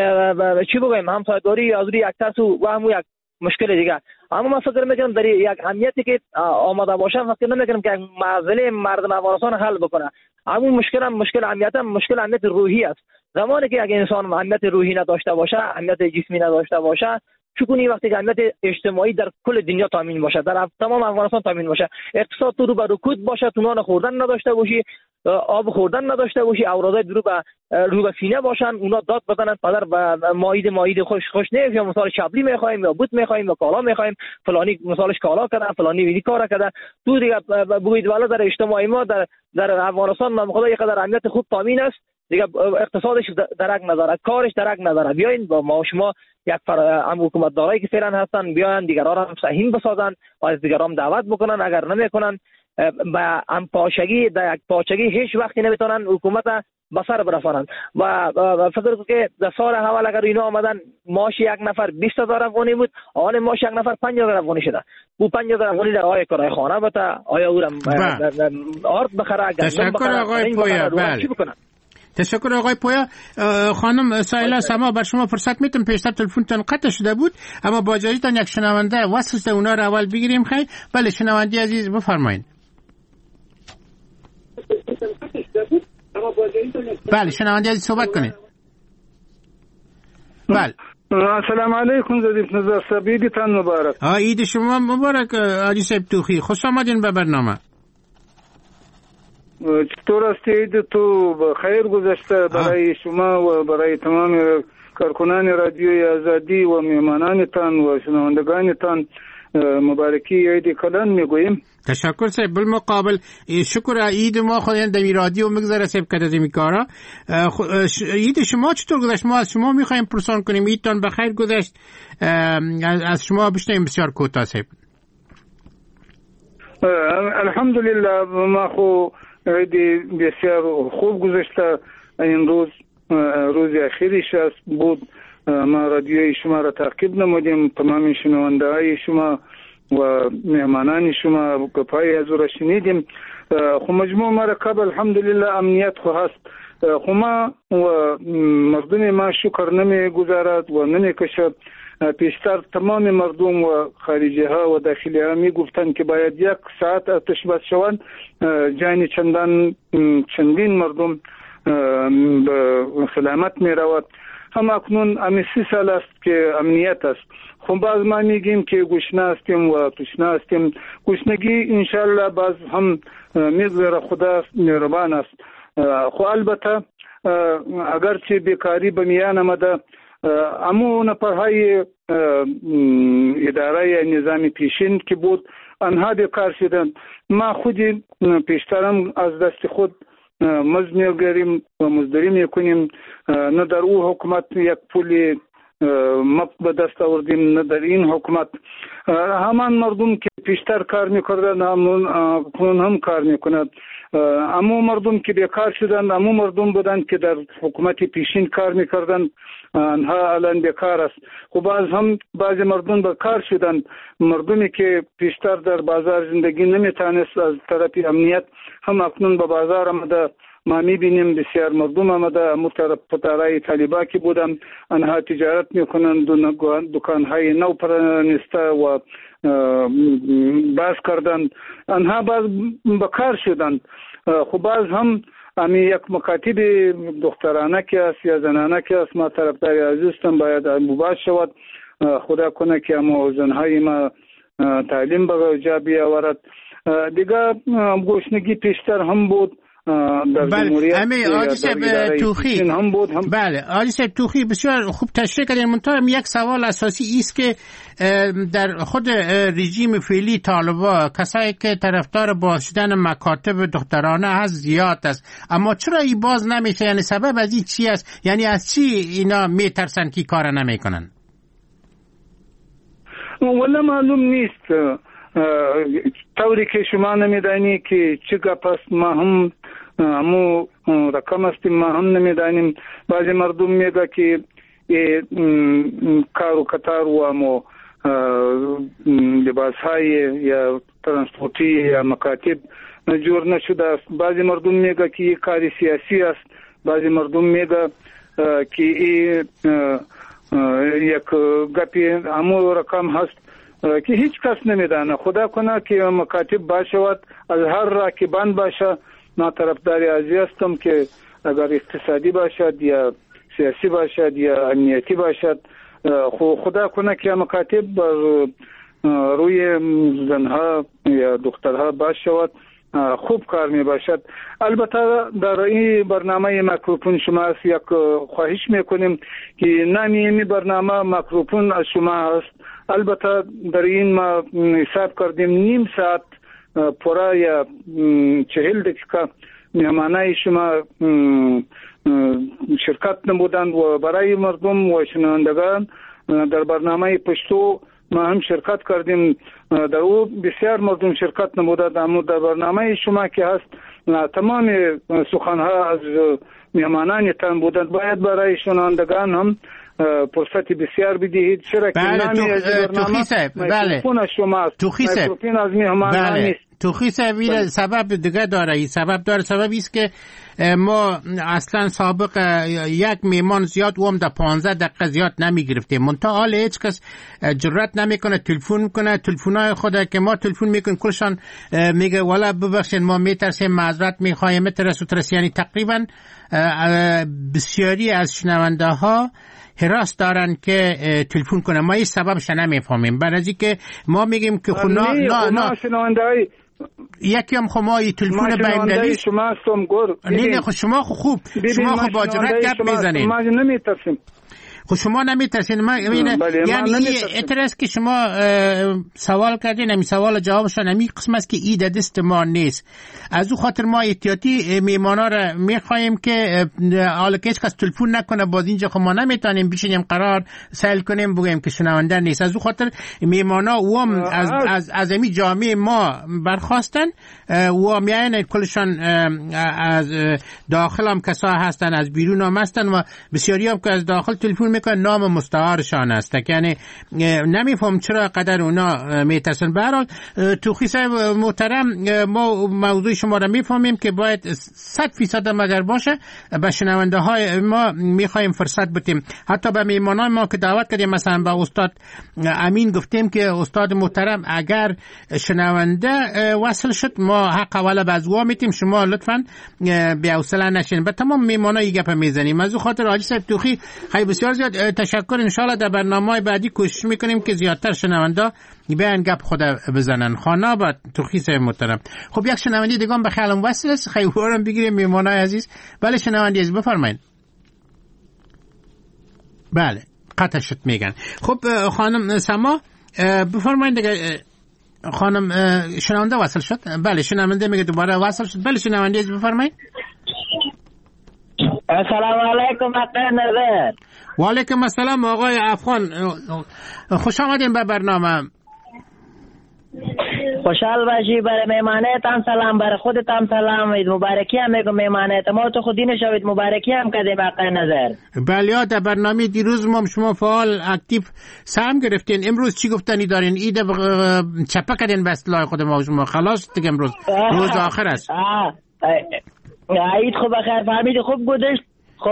چی بگیم همسایه‌داری، از روی یک ترس و همو یک مشکل دیگه. اما من فکر میکنم در یک امنیتی که آماده باشه فکر نمیکنم که معضله مردم افغانستان حل بکنه. همون مشکل امنیت روحی است. زمانی که اگه انسان امنیت روحی نداشته باشه، امنیت جسمی نداشته باشه، چون وقتی که امنیت اجتماعی در کل دنیا تامین باشه، در تمام افغانستان تامین باشه، اقتصاد تو رو به رکود باشه، تو نان خوردن نداشته باشی، آب خوردن نداشته باشی، اورادای رو به سینه باشن، اونا داد بزنن پدر به مایید خوش نیست، یا مثال شبلی میخوایم یا بوت میخوایم یا کالا میخوایم، فلانی مثالش کالا کرده، فلانی ویدی کار کرده. تو دیگه بگوید والا در اجتماعی ما در افغانستان ما خدا یقدر امنیت خوب تامین است، دیگه اقتصادش درک نداره، کارش درک نداره. بیاین با ما شما یک حکومت دارایی که فعلا هستن بیاین دیگران هم سهیم بسازن و از دیگران دعوت بکنن. اگر نمیکنن با هم پاشگی در یک پاشگی هیچ وقتی نمیتونن حکومت به سر برسانن. و فکر کنم که در سال اول اگر اینا آمدن معاش یک نفر 20,000 افغانی بود، حالا معاش یک نفر 5,000 افغانی شده. او 5,000 افغانی در آیا کرای خانه بده، آیا او آرد بخره، تشکر آقای پویا. بله تشکر آقای پویا. خانم سایلا سما بر شما فرصت میتم، پیشتر تلفنتون قطع شده بود اما با اجازهتون یک شنونده وصل اونا رو اول بگیریم. خیر بله شنونده عزیز بفرمایید. بله شنونده عزیز صحبت کنید. بله السلام علیکم زدید نظر سبیدی تن مبارک. عید شما مبارک حاجی صاحب توخی، خوش آمدین به برنامه. چطور است عید تو خیر گذشته برای شما و برای تمام کارکنان رادیوی آزادی و میهمانانتان و شنوندگانتان مبارکی عید کلان میگوییم. تشکر صاحب. بالمقابل شکر عید ما خودین دمی رادیو مگذره صاحب کده دمی کارا. عید شما چطور گذشت؟ ما از شما میخوایم پرسان کنیم عیدتان بخیر گذشت. از شما بشنیم بسیار کوتاه صاحب. الحمدلله ما خو عید بسیار خوب گذشته. این روز اخیرش بود. ما رادیوی شما را تعقیب نمودیم، تمام شنونده های شما و مهمانان شما گپای از را شنیدیم. خو مجموع ما را قبل الحمدلله امنیت خو هست. خو ما و مردم ما شکر نمی گذارد و نمی کشد. پیشتر تمام مردم و خارجی ها و داخلی ها می گفتند که باید 1 ساعت آتش بس شوند، جان چندین مردم به سلامت می رود. هم اکنون 30 سال است که امنیت است. خب باز ما میگیم که گشنه هستیم و تشنه هستیم. گشنگی انشالله باز هم میگذره، خدا مهربان است. خو البته اگرچه بیکاری به میان آمده، اما نفرهای اداره نظامی پیشین که بود آنها بیکار شدند. ما خودی پیشترم از دست خود مزد میگیریم و مزدوری میکنیم، نه در او حکومت یک پولی ما به دست آوردیم نه در این حکومت. همان مردم که پیشتر کار میکردن همون هم کار میکنند. اما مردم که بیکار شدند اما مردم بودند که در حکومت پیشین کار میکردند، آنها الان بیکار است. خب باز هم بعضی مردم بیکار شدند. مردمی که پیشتر در بازار زندگی نمیتونست از طرف امنیت هم اکنون به بازار آمده. ما میبینیم بسیار مردم آمده امو طرف پتارای طالبا که بودن، آنها تجارت میکنند، دکانهای نو پرانسته و باز کردند، آنها باز بکار شدند. خب باز هم امی یک مکاتب دخترانه که است یا زنانه که است، ما طرفدار عزیزتم باید مباز شود. خدا کنه که امو زنهای ما تعلیم به جا بیاورد. دیگه گشنگی پیشتر هم بود. بله آقای صاحب توخی، بله آقای صاحب توخی بسیار خوب تشریح کردین. منتها یک سوال اساسی است که در خود رژیم فعلی طالبا کسایی که طرفدار باز شدن مکاتب دخترانه هست زیاد است، اما چرا این باز نمیشه؟ یعنی سبب از این چی است؟ یعنی از چی اینا میترسن که کار نمیکنن؟ والله معلوم نیست. طوری که شما نمیدانی که چه گپ است، ما هم همو رقم هستیم، ما هم نمیدانیم. بعضی مردم میگه که کار و کتار و همو لباس های یا ترانسپورتی یا مکاتب جور نشده است. بعضی مردم میگه که یک کار سیاسی است. بعضی مردم میگه که یک گپی همو رقم هست که هیچ کس نمیدانه. خدا کنه که مکاتب باشد، از هر راه که بند باشه. ما طرفدار ازی هستم که اگر اقتصادی باشد یا سیاسی باشد یا امنیتی باشد، خدا کنه که مکاتب بر روی زنها یا دخترها باشد، خوب کار می باشد. البته در این برنامه میکروفون شما یک خواهش میکنیم که نامی این برنامه میکروفون از شما هست. البته در این ما حساب کردیم نیم ساعت پورا یا 40 دقیقه مهمانای شما شرکت نمودند و برای مردم و شنوندگان در برنامه پشتو ما هم شرکت کردیم. در او بسیار مردم شرکت نمودند، اما در برنامه شما که هست تمام سخنها از مهمانان تان بودند. باید برای شنوندگان هم فرصت بسیار بدهید. چرا که نامی از برنامه میکروفون شماست، میکروفون از مهمانان نیست. توخی صاحب سبب دیگه داره. سبب ایست که ما اصلا سابق یک میمان زیاد و هم در 15 دقیقه زیاد نمی گرفتیم. منتها حال هیچ کس جرأت نمیکنه تلفن کنه. تلفنای خود که ما تلفن میکنیم کلشان میگه والا ببخشید ما میترسیم، معذرت میخوایم، ترس. یعنی تقریبا بسیاری از شنونده ها حراس دارن که تلفن کنه. ما این سببش نمیفهمیم. برای که ما میگیم که نه شنونده یکی هم خمایی تلفن بیمدلی شما هستم گر. نه خب شما خوب شما خوب با جرأت گپ میزنید. ما نمیترسیم. خب شما نمیترسین. یعنی اعتراض که شما سوال کردین، همین سوال جوابشان همین قسم است که ایده دست ما نیست. از او خاطر ما احتیاطی میمانا را میخوایم که حالا که هیچ کس تلفن نکنه. باز اینجا خب ما نمیتونیم بشینیم قرار سیل کنیم بگیم که شنونده نیست. از او خاطر میمانا و هم از همین جامعه ما برخواستن و میاین کلشان از داخل هم کسا هستن، از بیرون هم هستن و بسیاری هم که از داخل تلفن میکنن نام مستعارشان است، یعنی نمیفهم چرا قدر اونا میترسن. به هر حال توخی صاحب محترم، ما موضوع شما را میفهمیم که باید 100% مگر باشه. به شنونده های ما میخوایم فرصت بدیم، حتی به میمانای ما که دعوت کردیم، مثلا به استاد امین گفتیم که استاد محترم اگر شنونده وصل شد ما حق اول به از وا میتیم، شما لطفاً بی‌حوصله نشین. به تمام میمانای گپ میزنیم. از خاطر حاجی صاحب توخی خیلی بسیار زیاد تشکر. ان شاء الله در برنامه‌های بعدی کوشش میکنیم که زیادتر شنونده بیان گپ خود بزنن. خانه با توخی صاحب محترم. خب یک شنونده دیگه هم به خیالم وصل است، خیلی وارم بگیریم میمانای عزیز. بله شنونده عزیز بفرمایید. بله قطع شد میگن. خب خانم سما بفرمایید دیگه. خانم شنونده وصل شد؟ بله شنونده میگه دوباره وصل شد. بله شنونده عزیز بفرمایید. السلام علیکم آقای نظر. و علیکم السلام آقای افغان، خوش آمدین به برنامه. خوشحال باشی. برای میمانیتان سلام، برای خودتان سلام، عید مبارکی هم میگم میمانیت ما تو خودین شوید مبارکی هم کردیم آقای نظر. بله در برنامه دیروز ما شما فعال اکتیو سهم گرفتین. امروز چی گفتنی دارین؟ عید چپه کردین به اصطلاح خود ما شما. خلاص دیگه امروز روز آخر است. عید خوب بخیر فهمید خوب گذشت. خب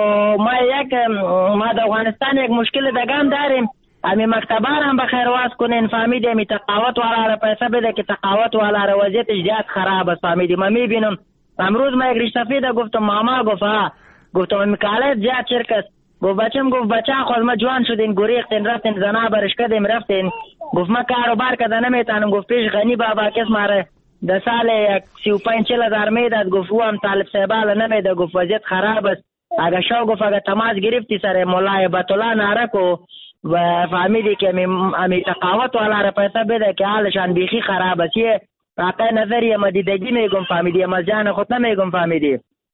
ما در افغانستان یک مشکل دگم داریم. امی مکتبان هم بخیر واس کنین فهمیدی. امی تقاوت والا را پیسه بده که تقاوت والا را وضعیتش زیاد خراب است فهمیدی. ما میبینم امروز ما یک رشتفی ده گفتم ماما گفتم امی کالت زیاد شرک است. گفت بچم گفت بچه خود ما جوان شدین گریختین رفتین زنا برش کدیم رفتین. گفت ما کاروبار کده نمیتانم. گفت پیش غنی بابا کس ماره ده سال 35-40 میداد. گفت او هم طالب صاحبال نمیده. گفت وضعیت خراب است. اگه شو گفت اگه تماس گرفتی سر مولای بطلا نارکو و فهمیدی که امی تقاوت والا را پیسه بده که حالشان بیخی خراب است. یه واقع نظریه مدیدگی میگم فهمیدی، مزجان خود نمیگم فهمیدی.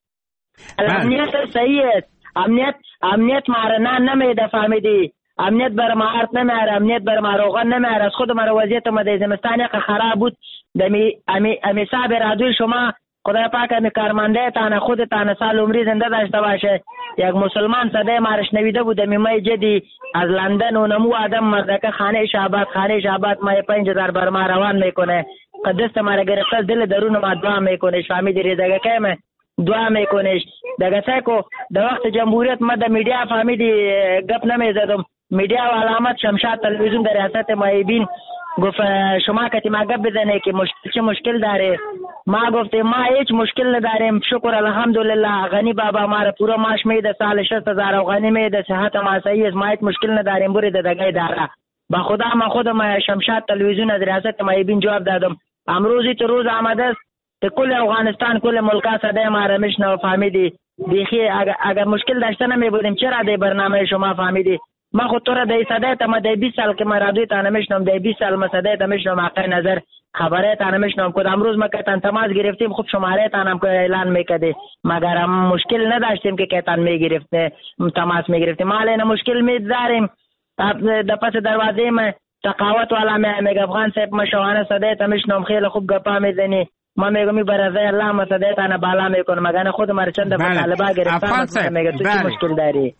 امنیت صحیح است. امنیت مارنان نمیده فهمیدی. امنیت بر ما عرض نمیاره، امنیت بر ما روغن نمیاره. از خود ما وضعیت ما در زمستان یک خراب بود. امی صاحب رادوی شما خدای پاک امی کارمنده تانه خودتانه سال عمری زنده داشته باشه. یک مسلمان صدای مارش نویده بود امی مای جدی از لندن و نمو آدم مردکه خانه شعبات مای 5000 بر ما روان میکنه. قدست ما را گرفته دل درون ما دعا میکنش فهمیدی. ریدگه کمه دعا میکنش دگه سکو در وقت جمهوریت ما در میډیا فهمیدی گپ نمیزدم. میډیا و علامت شمشاد تلویزیون در ریاست مایبین گفت شما کتی ما گپ بزنه که چه مشکل داره. ما گفتیم ما هیچ مشکل نداریم شکر الحمدلله. غنی بابا ما را پورا ماش میده سال 60,000 غنی میده صحت ما صحیح است. ما هیچ مشکل نداریم برید دگه داره. با خدا ما خودم شمشاد تلویزیون از ریاست مایبین جواب دادم. امروزی تو روز آمده است کل افغانستان کل ملکا صدای ما را میشنو فهمیدی. بیخی اگر مشکل داشته نمی بودیم چرا در برنامه شما فهمیدی. ما خود تو را در صدای تا ما در 20 سال که ما رادوی تا نمیشنم در 20 سال ما صدای تا میشنم آقای نظر خبره تا نمیشنم کد امروز ما که تماس گرفتیم خوب شماره تا هم که اعلان میکردی مگر هم مشکل نداشتیم که تان میگرفته تماس میگرفتیم. ما الان مشکل میداریم در پس دروازه ما تقاوت والا میگه افغان صاحب ما شوانه صدای تا میشنم خیلی خوب گپا میزنی. ما میگم برای الله ما صدای تا بالا میکنم مگر خود ما چند دفعه طالبا گرفتم میگه تو چی مشکل داری.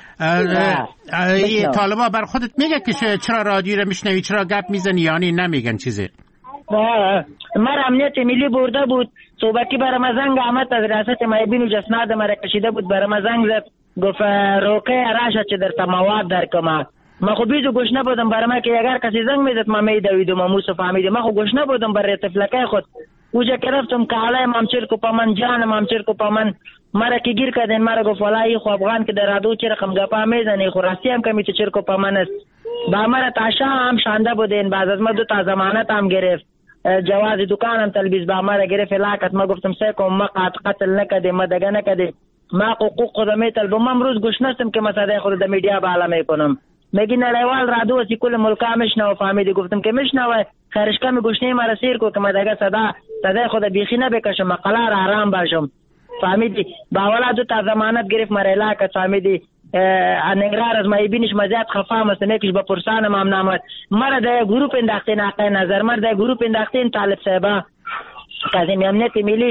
طالبا بر خودت میگه که چرا رادیو رو میشنوی چرا گپ میزنی یعنی نمیگن چیزی. مر امنیت ملی برده بود صوبتی برام زنگ آمد از ریاست مایبین و جسناد مرا کشیده بود برام زنگ زد گفت روکه راشه چه در مواد در کما. ما خو بیزو گوش نبودم برام که اگر کسی زنگ میزد ما میدویدم موسی فهمیدم. ما خو گوش نبودم بر تفلکه خود اوجا گرفتم کاله مامچر کو پمن جان مامچر کو پمن مرا کی گیر کردن مرا گفت والله خو افغان که در رادو چه رقم گپا میزنی خو راستی هم کمی چر کو پمن است. با مرا تاشا هم شانده بودین بعد از ما دو تا ضمانت هم گرفت جواز دکانم تلبیس با مرا گرفت لاکت. ما گفتم سه کوم ما قتل نکدی ما دگه نکدی ما حقوق خودم طلب. ما امروز گوش نستم که مساله خود د میډیا بالا میکنم. میگی نړیوال رادیو اسی کل ملکا مشنو فهمیدی. گفتم که مشنو خرشکا می گوشنی مرا سیر کو که ما دگه صدا خود بیخی نبکشم مقلار آرام باشم فهمیدی. با ولا دو تا ضمانت گرفت مرا علاقه فهمیدی. انگرار از مایبینش مزیت خفا مستنکش با پرسان مام نامد مرا د گروپ انداختین آقای نظر مرا د گروپ انداختین طالب صاحبا کازم امنیت ملی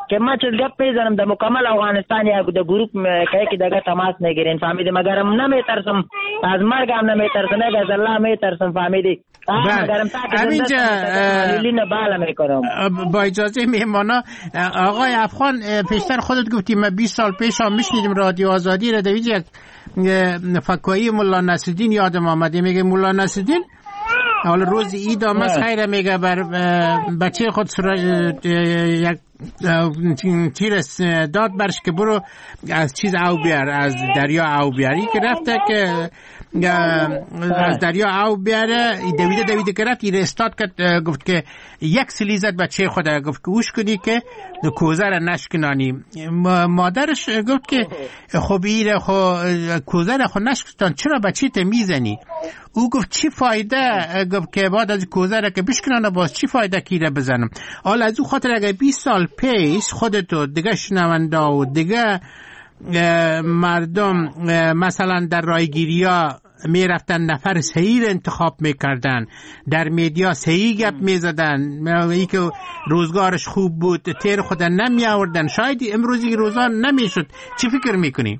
که ما چیز گپ میزنم در مکمل افغانستان یا در گروپ که دیگه تماس نگیرین فهمیدی، مگرم نمیترسم از مرگم نمیترسم، نه از الله میترسم فهمیدی. مگرم همینجا بالا میکنم. با اجازه مهمانا آقای افغان، پیشتر خودت گفتی ما 20 سال پیش هم میشنیدیم رادیو آزادی را، دویج یک فکایی مولا نصرالدین یادم آمده، میگه مولا نصرالدین حالا روز عید آمد خیره، میگه بر بچه خود یک تیر داد برش که برو از چیز او بیار، از دریا او بیاری، که رفته که از دریا او بیاره، دویده که رفت ایره استاد کرد، گفت که یک سلی زد بچه خود، گفت که اوش کنی که کوزه را نشکنانی. مادرش گفت که خب ایره کوزه را خود نشکنان، چرا بچه تا میزنی؟ او گفت چی فایده؟ گفت که بعد از کوزه را که بشکنانه باز چی فایده که ایره بزنم؟ حالا از او خاطر اگه 20 سال پیش خودتو دیگه شنونده و دیگه مردم مثلا در رایگیری ها می رفتن نفر صحیح انتخاب می کردن، در میدیا صحیح گپ می زدن، ای که روزگارش خوب بود تیر خودن نمی آوردن، شاید امروزی روزان نمی شد. چی فکر می کنی؟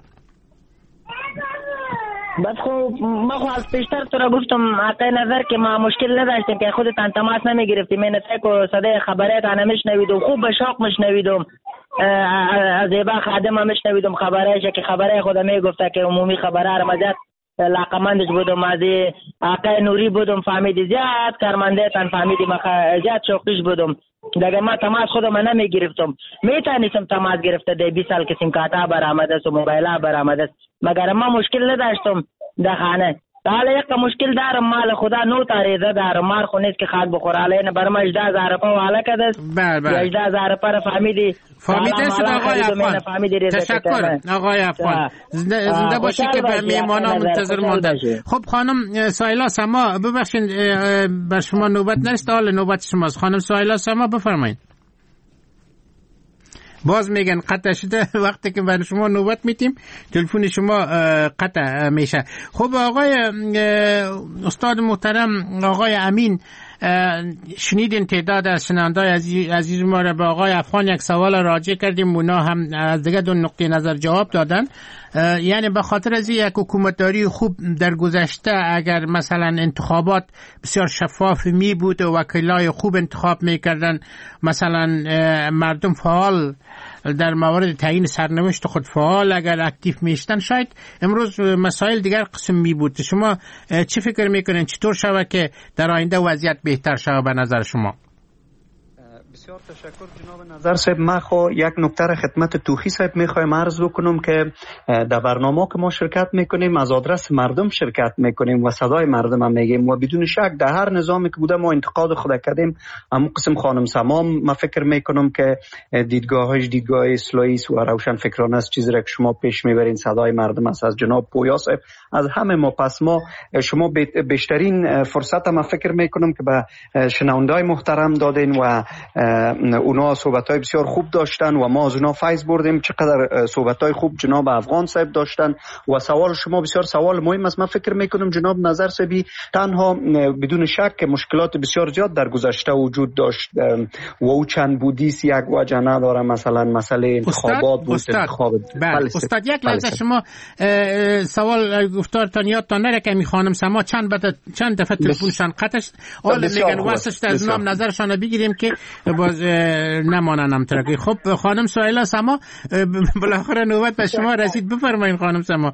بس خب ما خو از پیشتر تو را گفتم حتی نظر که ما مشکل نداشتیم که خودتان تماس نمی گرفتیم، من که صدای خبرات انا مشنویدم، خوب به شوق مشنویدم، از ایبا خادم هم مشنویدم خبرایش که خبرای خودم می گفته که عمومی خبرها را مزد لاقمندش بودم، از آقای نوری بودم فهمیدی، زیاد کرمنده تن فهمیدی، زیاد شوقیش بودم دیگه. ما تماس خودم نمی گرفتم، میتونستم تماس گرفته ده 20 سال که سیم کارت برآمده است و موبایل برآمده است، مگر ما مشکل نداشتم در خانه. حالا یک مشکل دارم، مال خدا نو تاریزه دارم، مار خو نیست که خاک بخوره، حالا این برام 18000 روپیه حواله کرده است. 18000 روپیه فهمیدی شد آقای افغان. تشکر آقای افغان، زنده باشی که به میهمانا منتظر ماندن. خب خانم سایلا سما، ببخشید بر شما نوبت نرسید، حالا نوبت شماست. خانم سایلا سما بفرمایید. باز میگن قطع شده، وقتی که برای شما نوبت میتیم تلفن شما قطع میشه. خب آقای استاد محترم آقای امین، شنیدین تعداد از شنونده‌های عزیز ما را. به آقای افغان یک سوال راجع کردیم، اونا هم از دیگه دو نقطه نظر جواب دادن. یعنی به خاطر از یک حکومتداری خوب در گذشته، اگر مثلا انتخابات بسیار شفاف می بود و وکلای خوب انتخاب می کردن، مثلا مردم فعال در مورد تعیین سرنوشت خود فعال اگر اکتیو میشتن، شاید امروز مسائل دیگر قسم می بود. شما چی فکر میکنین چطور شوه که در آینده وضعیت بهتر شوه به نظر شما؟ بسیار تشکر جناب نظر صاحب. من خو یک نکته را خدمت توخی صاحب میخوایم عرض بکنم که در برنامه که ما شرکت میکنیم از آدرس مردم شرکت میکنیم و صدای مردم هم میگیم و بدون شک در هر نظامی که بوده ما انتقاد خود کردیم. اما قسم خانم سمام من فکر میکنم که دیدگاهش دیدگاه اصلاحی و روشن فکرانه است، چیزی را که شما پیش میبرین صدای مردم است. از جناب پویا صاحب از همه ما پس ما شما بیشترین فرصت ما فکر میکنم که به شنونده‌های محترم دادین و اونا صحبت‌های بسیار خوب داشتن و ما از اونا فیض بردیم. چقدر صحبت‌های خوب جناب افغان صاحب داشتن و سوال شما بسیار سوال مهم است. من فکر میکنم جناب نظر صاحبی تنها بدون شک مشکلات بسیار زیاد در گذشته وجود داشت و او چند بودیست یک وجه نداره، مثلا مسئله انتخابات بود. استاد یک لحظه شما سوال گفتارتان یادتان نره که می خانم سما چند دفعه تلفنشان قطع شد، حالا میگن واسه از نام نظرشان بگیریم که باز نماننم ترکی. خب خانم سایلا سما بالاخره نوبت به شما رسید، بفرمایید خانم سما.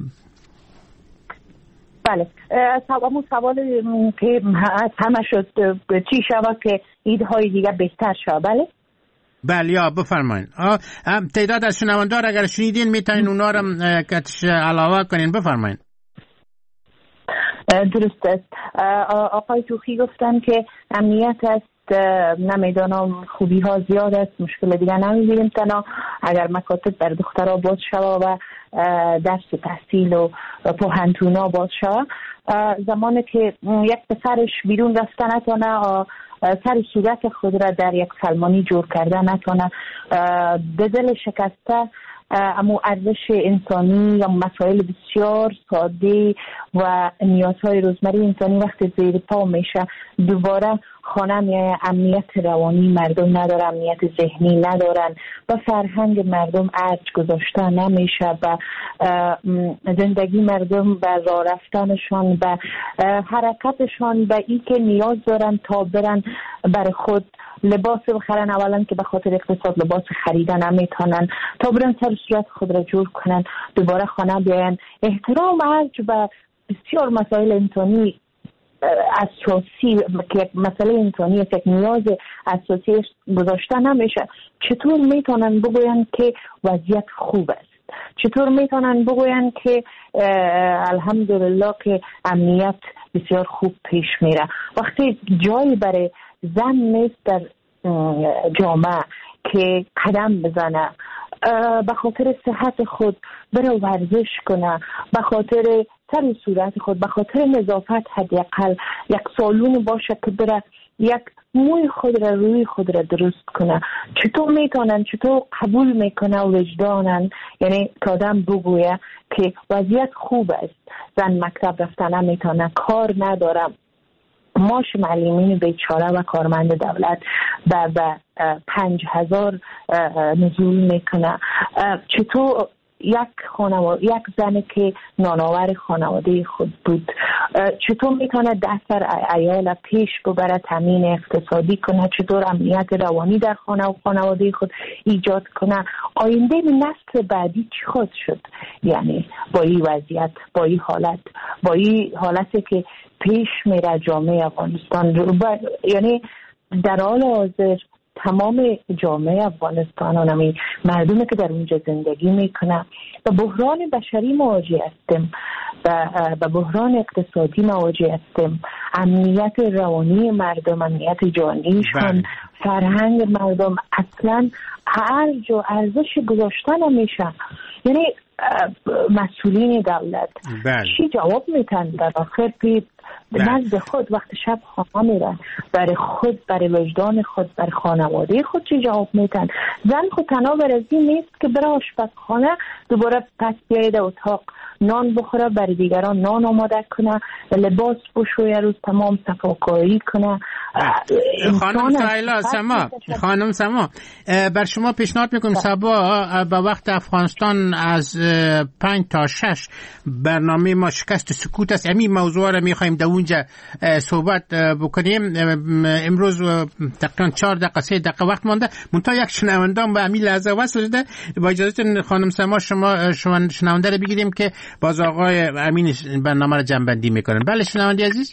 بله، همون سوال که همه شد چی شود که ایدهای دیگه بهتر شود. بله یا بفرمایید. تعداد از شنوندار اگر شنیدین میتونین اونا رو کتش علاوه کنین، بفرمایید. درست است. آقای توخی گفتن که امنیت است، نمیدانم خوبی ها زیاد است، مشکل دیگه نمیبینیم، تنها اگر مکاتب بر دخترها باز شود و درس تحصیل و پوهنتونا باز شود، زمانی که یک پسرش بیرون رفته نتونه، سر صورت خود را در یک سلمانی جور کرده نتونه، به دل شکسته، اما ارزش انسانی یا مسائل بسیار ساده و نیازهای روزمره انسانی وقتی زیر پا میشه دوباره خانه میایه امنیت روانی مردم نداره، امنیت ذهنی ندارن و فرهنگ مردم ارج گذاشته نمیشه و زندگی مردم به راه رفتنشان به حرکتشان به این که نیاز دارن تا برن برای خود لباس بخرن، اولا که به خاطر اقتصاد لباس خریدن نمیتونن، تا برن سر صورت خود را جور کنن دوباره خانه بیاین. احترام ارج و بسیار مسائل انسانی اساسی که یک مسئله انسانی است، یک نیاز اساسی گذاشته نمیشه. چطور میتونن بگوین که وضعیت خوب است؟ چطور میتونن بگوین که الحمدلله که امنیت بسیار خوب پیش میره وقتی جایی برای زن نیست در جامعه که قدم بزنه، به خاطر صحت خود بره ورزش کنه، به خاطر سر صورت خود، به خاطر نظافت حداقل یک سالون باشه که بره یک موی خود را روی خود را درست کنه. چطور میتونن، چطور قبول میکنه و وجدانن، یعنی که آدم بگویه که وضعیت خوب است، زن مکتب رفتن نمیتونه، کار نداره، معاش معلمین بیچاره و کارمند دولت به 5,000 نزول میکنه. چطور یک زنی که نانآور خانواده خود بود چطور میتونه 10 عیال پیش ببره، تامین اقتصادی کنه، چطور امنیت روانی در خانه و خانواده خود ایجاد کنه؟ آینده نسل بعدی چی خواهد شد؟ یعنی با این وضعیت، با این حالت، با این حالتی که پیش میره جامعه افغانستان، یعنی در حال حاضر تمام جامعه افغانستان و نمی مردمی که در اونجا زندگی میکنه و بحران بشری مواجه هستیم و بحران اقتصادی مواجه هستیم. امنیت روانی مردم، امنیت جانیشان، فرهنگ مردم اصلا ارج و ارزش گذاشته نمیشه. یعنی مسئولین دولت چی جواب میتن در آخر نزد خود وقت شب خانه میرن، برای خود، برای وجدان خود، برای خانواده خود چی جواب میتن؟ زن خود تنها برزی نیست که برای آشپزخانه دوباره پس بیاید اتاق نان بخوره، برای دیگران نان آماده کنه، لباس بشویه، روز تمام صفاکاری کنه. خانم سما بر شما پیشنهاد میکنم صبا به وقت افغانستان از 5 تا 6 برنامه ما شکست سکوت است، همین موضوع را میخوایم در اونجا صحبت بکنیم. امروز تقریبا 4 دقیقه 3 دقیقه وقت مانده، منتها یک شنوندان به همین لحظه وصل شده. با اجازه خانم سما شما شنونده رو بگیریم که باز آقای امین برنامه رو جنبندی میکنن. بله شنونده عزیز.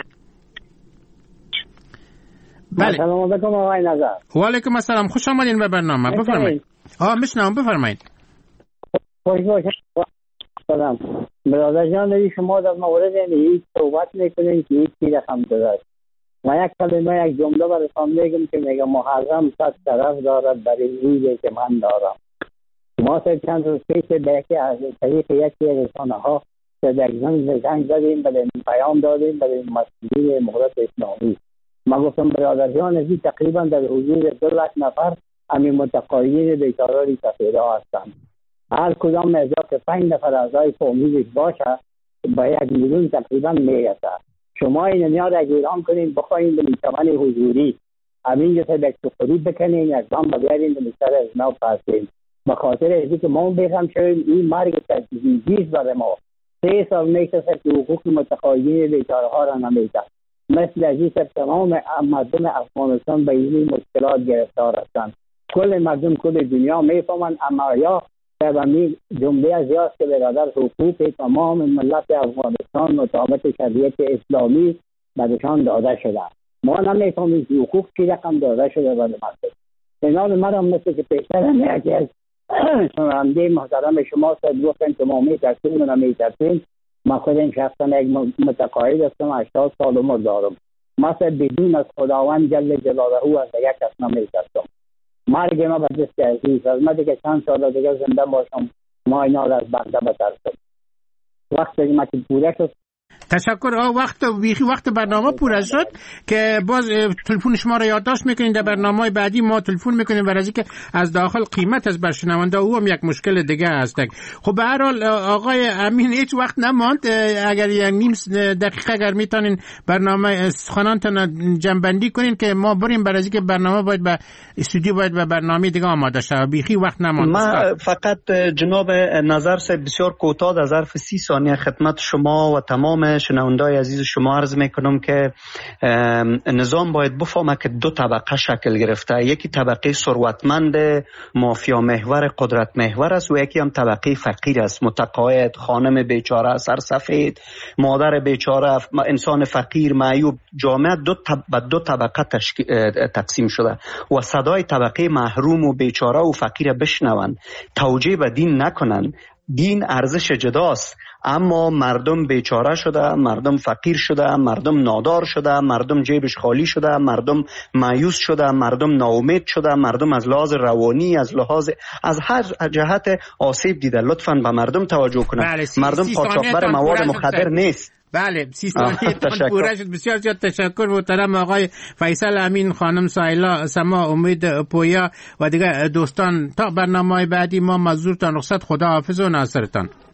بله. سلام علیکم آقای نظر. و علیکم السلام، خوش آمدین به برنامه. بفرمایید. میشنوم، بفرمایید. خوش باشید. سلام. برادر جان، شما در مورد این صحبت میکنید که هیچ رقم داره. و یک کلمه، یک جمله براتون میگم که میگم محرم 100 طرف دارد برای روزی که من دارم. ما چند روز پیش به یکی از طریق یکی رسانه‌ها زنگ زدیم، به پیام دادیم به مسئولین مخالف اسلامی. ما گفتم برادر جان، این تقریبا در حدود 2 لک نفر همین متقاعدین بیکاران سفیده هستند. هر کدام اضافه 5 نفر اعضای فامیلش باشه با 1 میلیون تقریبا میرسه. شما این نیاز را اعلام کنین، بخواین به چمن حضوری همین جسه یک سفری بکنین، اقدام بیارین به سر ازنا پاسین. به خاطر اینکه که ما بگم شویم این مرگ تجدیدی برای ما 3 سال میشه که حقوق متقاعدین بیکارها را نمیده. مثل عزیز تمام مردم افغانستان به این مشکلات گرفتار هستند. کل مردم کل دنیا میفهمند، اما یا به همین جمله از یاست که برادر حقوق تمام ملت افغانستان مطابق شریعت اسلامی بدشان داده شده. ما نمیفهمیم که حقوق چی رقم داده شده به مردم. اینان مرا مثل که پیشتر یکی از شنونده محترم شما صد گفتن که ما میترسیم و نمیترسیم. من خودم شخصا یک متقاعد هستم، 80 سال عمر دارم. مثلا بدون از خداوند جل جلاله از یک کس نمیترسم. مرگ ما به دست عزیز از من دیگه چند سال دیگه زنده باشم، ما اینا از بنده بترسم. وقتی ما که پوره شد تشکر. وقت برنامه پور شد که باز تلفن شما را یادداشت میکنین، در برنامه بعدی ما تلفن میکنیم برای اینکه از داخل قیمت از برشنونده او هم یک مشکل دیگه هست. خب به هر حال آقای امین هیچ وقت نماند، اگر یک نیم دقیقه اگر میتونین برنامه سخنانتون جنبندی کنین که ما بریم برای اینکه برنامه باید به استودیو باید به برنامه دیگه آماده شه. بیخی وقت نماند. من فقط جناب نظر سے بسیار کوتاه در ظرف 30 ثانیه خدمت شما و تمام شنوندای عزیز شما عرض میکنم که نظام باید بفهمه که دو طبقه شکل گرفته. یکی طبقه ثروتمند مافیا محور قدرت محور است و یکی هم طبقه فقیر است، متقاعد، خانم بیچاره، سرسفید، مادر بیچاره، انسان فقیر معیوب. جامعه به دو طبقه تقسیم شده و صدای طبقه محروم و بیچاره و فقیر بشنون، توجیه به دین نکنن. دین ارزش جداست، اما مردم بیچاره شده، مردم فقیر شده، مردم نادار شده، مردم جیبش خالی شده، مردم مایوس شده، مردم ناامید شده، مردم از لحاظ روانی از هر جهت آسیب دیده. لطفاً به مردم توجه کنند. مردم قاچاقبر مواد مخدر نیست. بله 30 ثانیه پوره شد. بسیار زیاد تشکر محترم آقای فیصل امین، خانم سایلا سما، امید پویا و دیگه دوستان. تا برنامه بعدی ما مزدورتان رخصت. خدا حافظ و ناصرتان.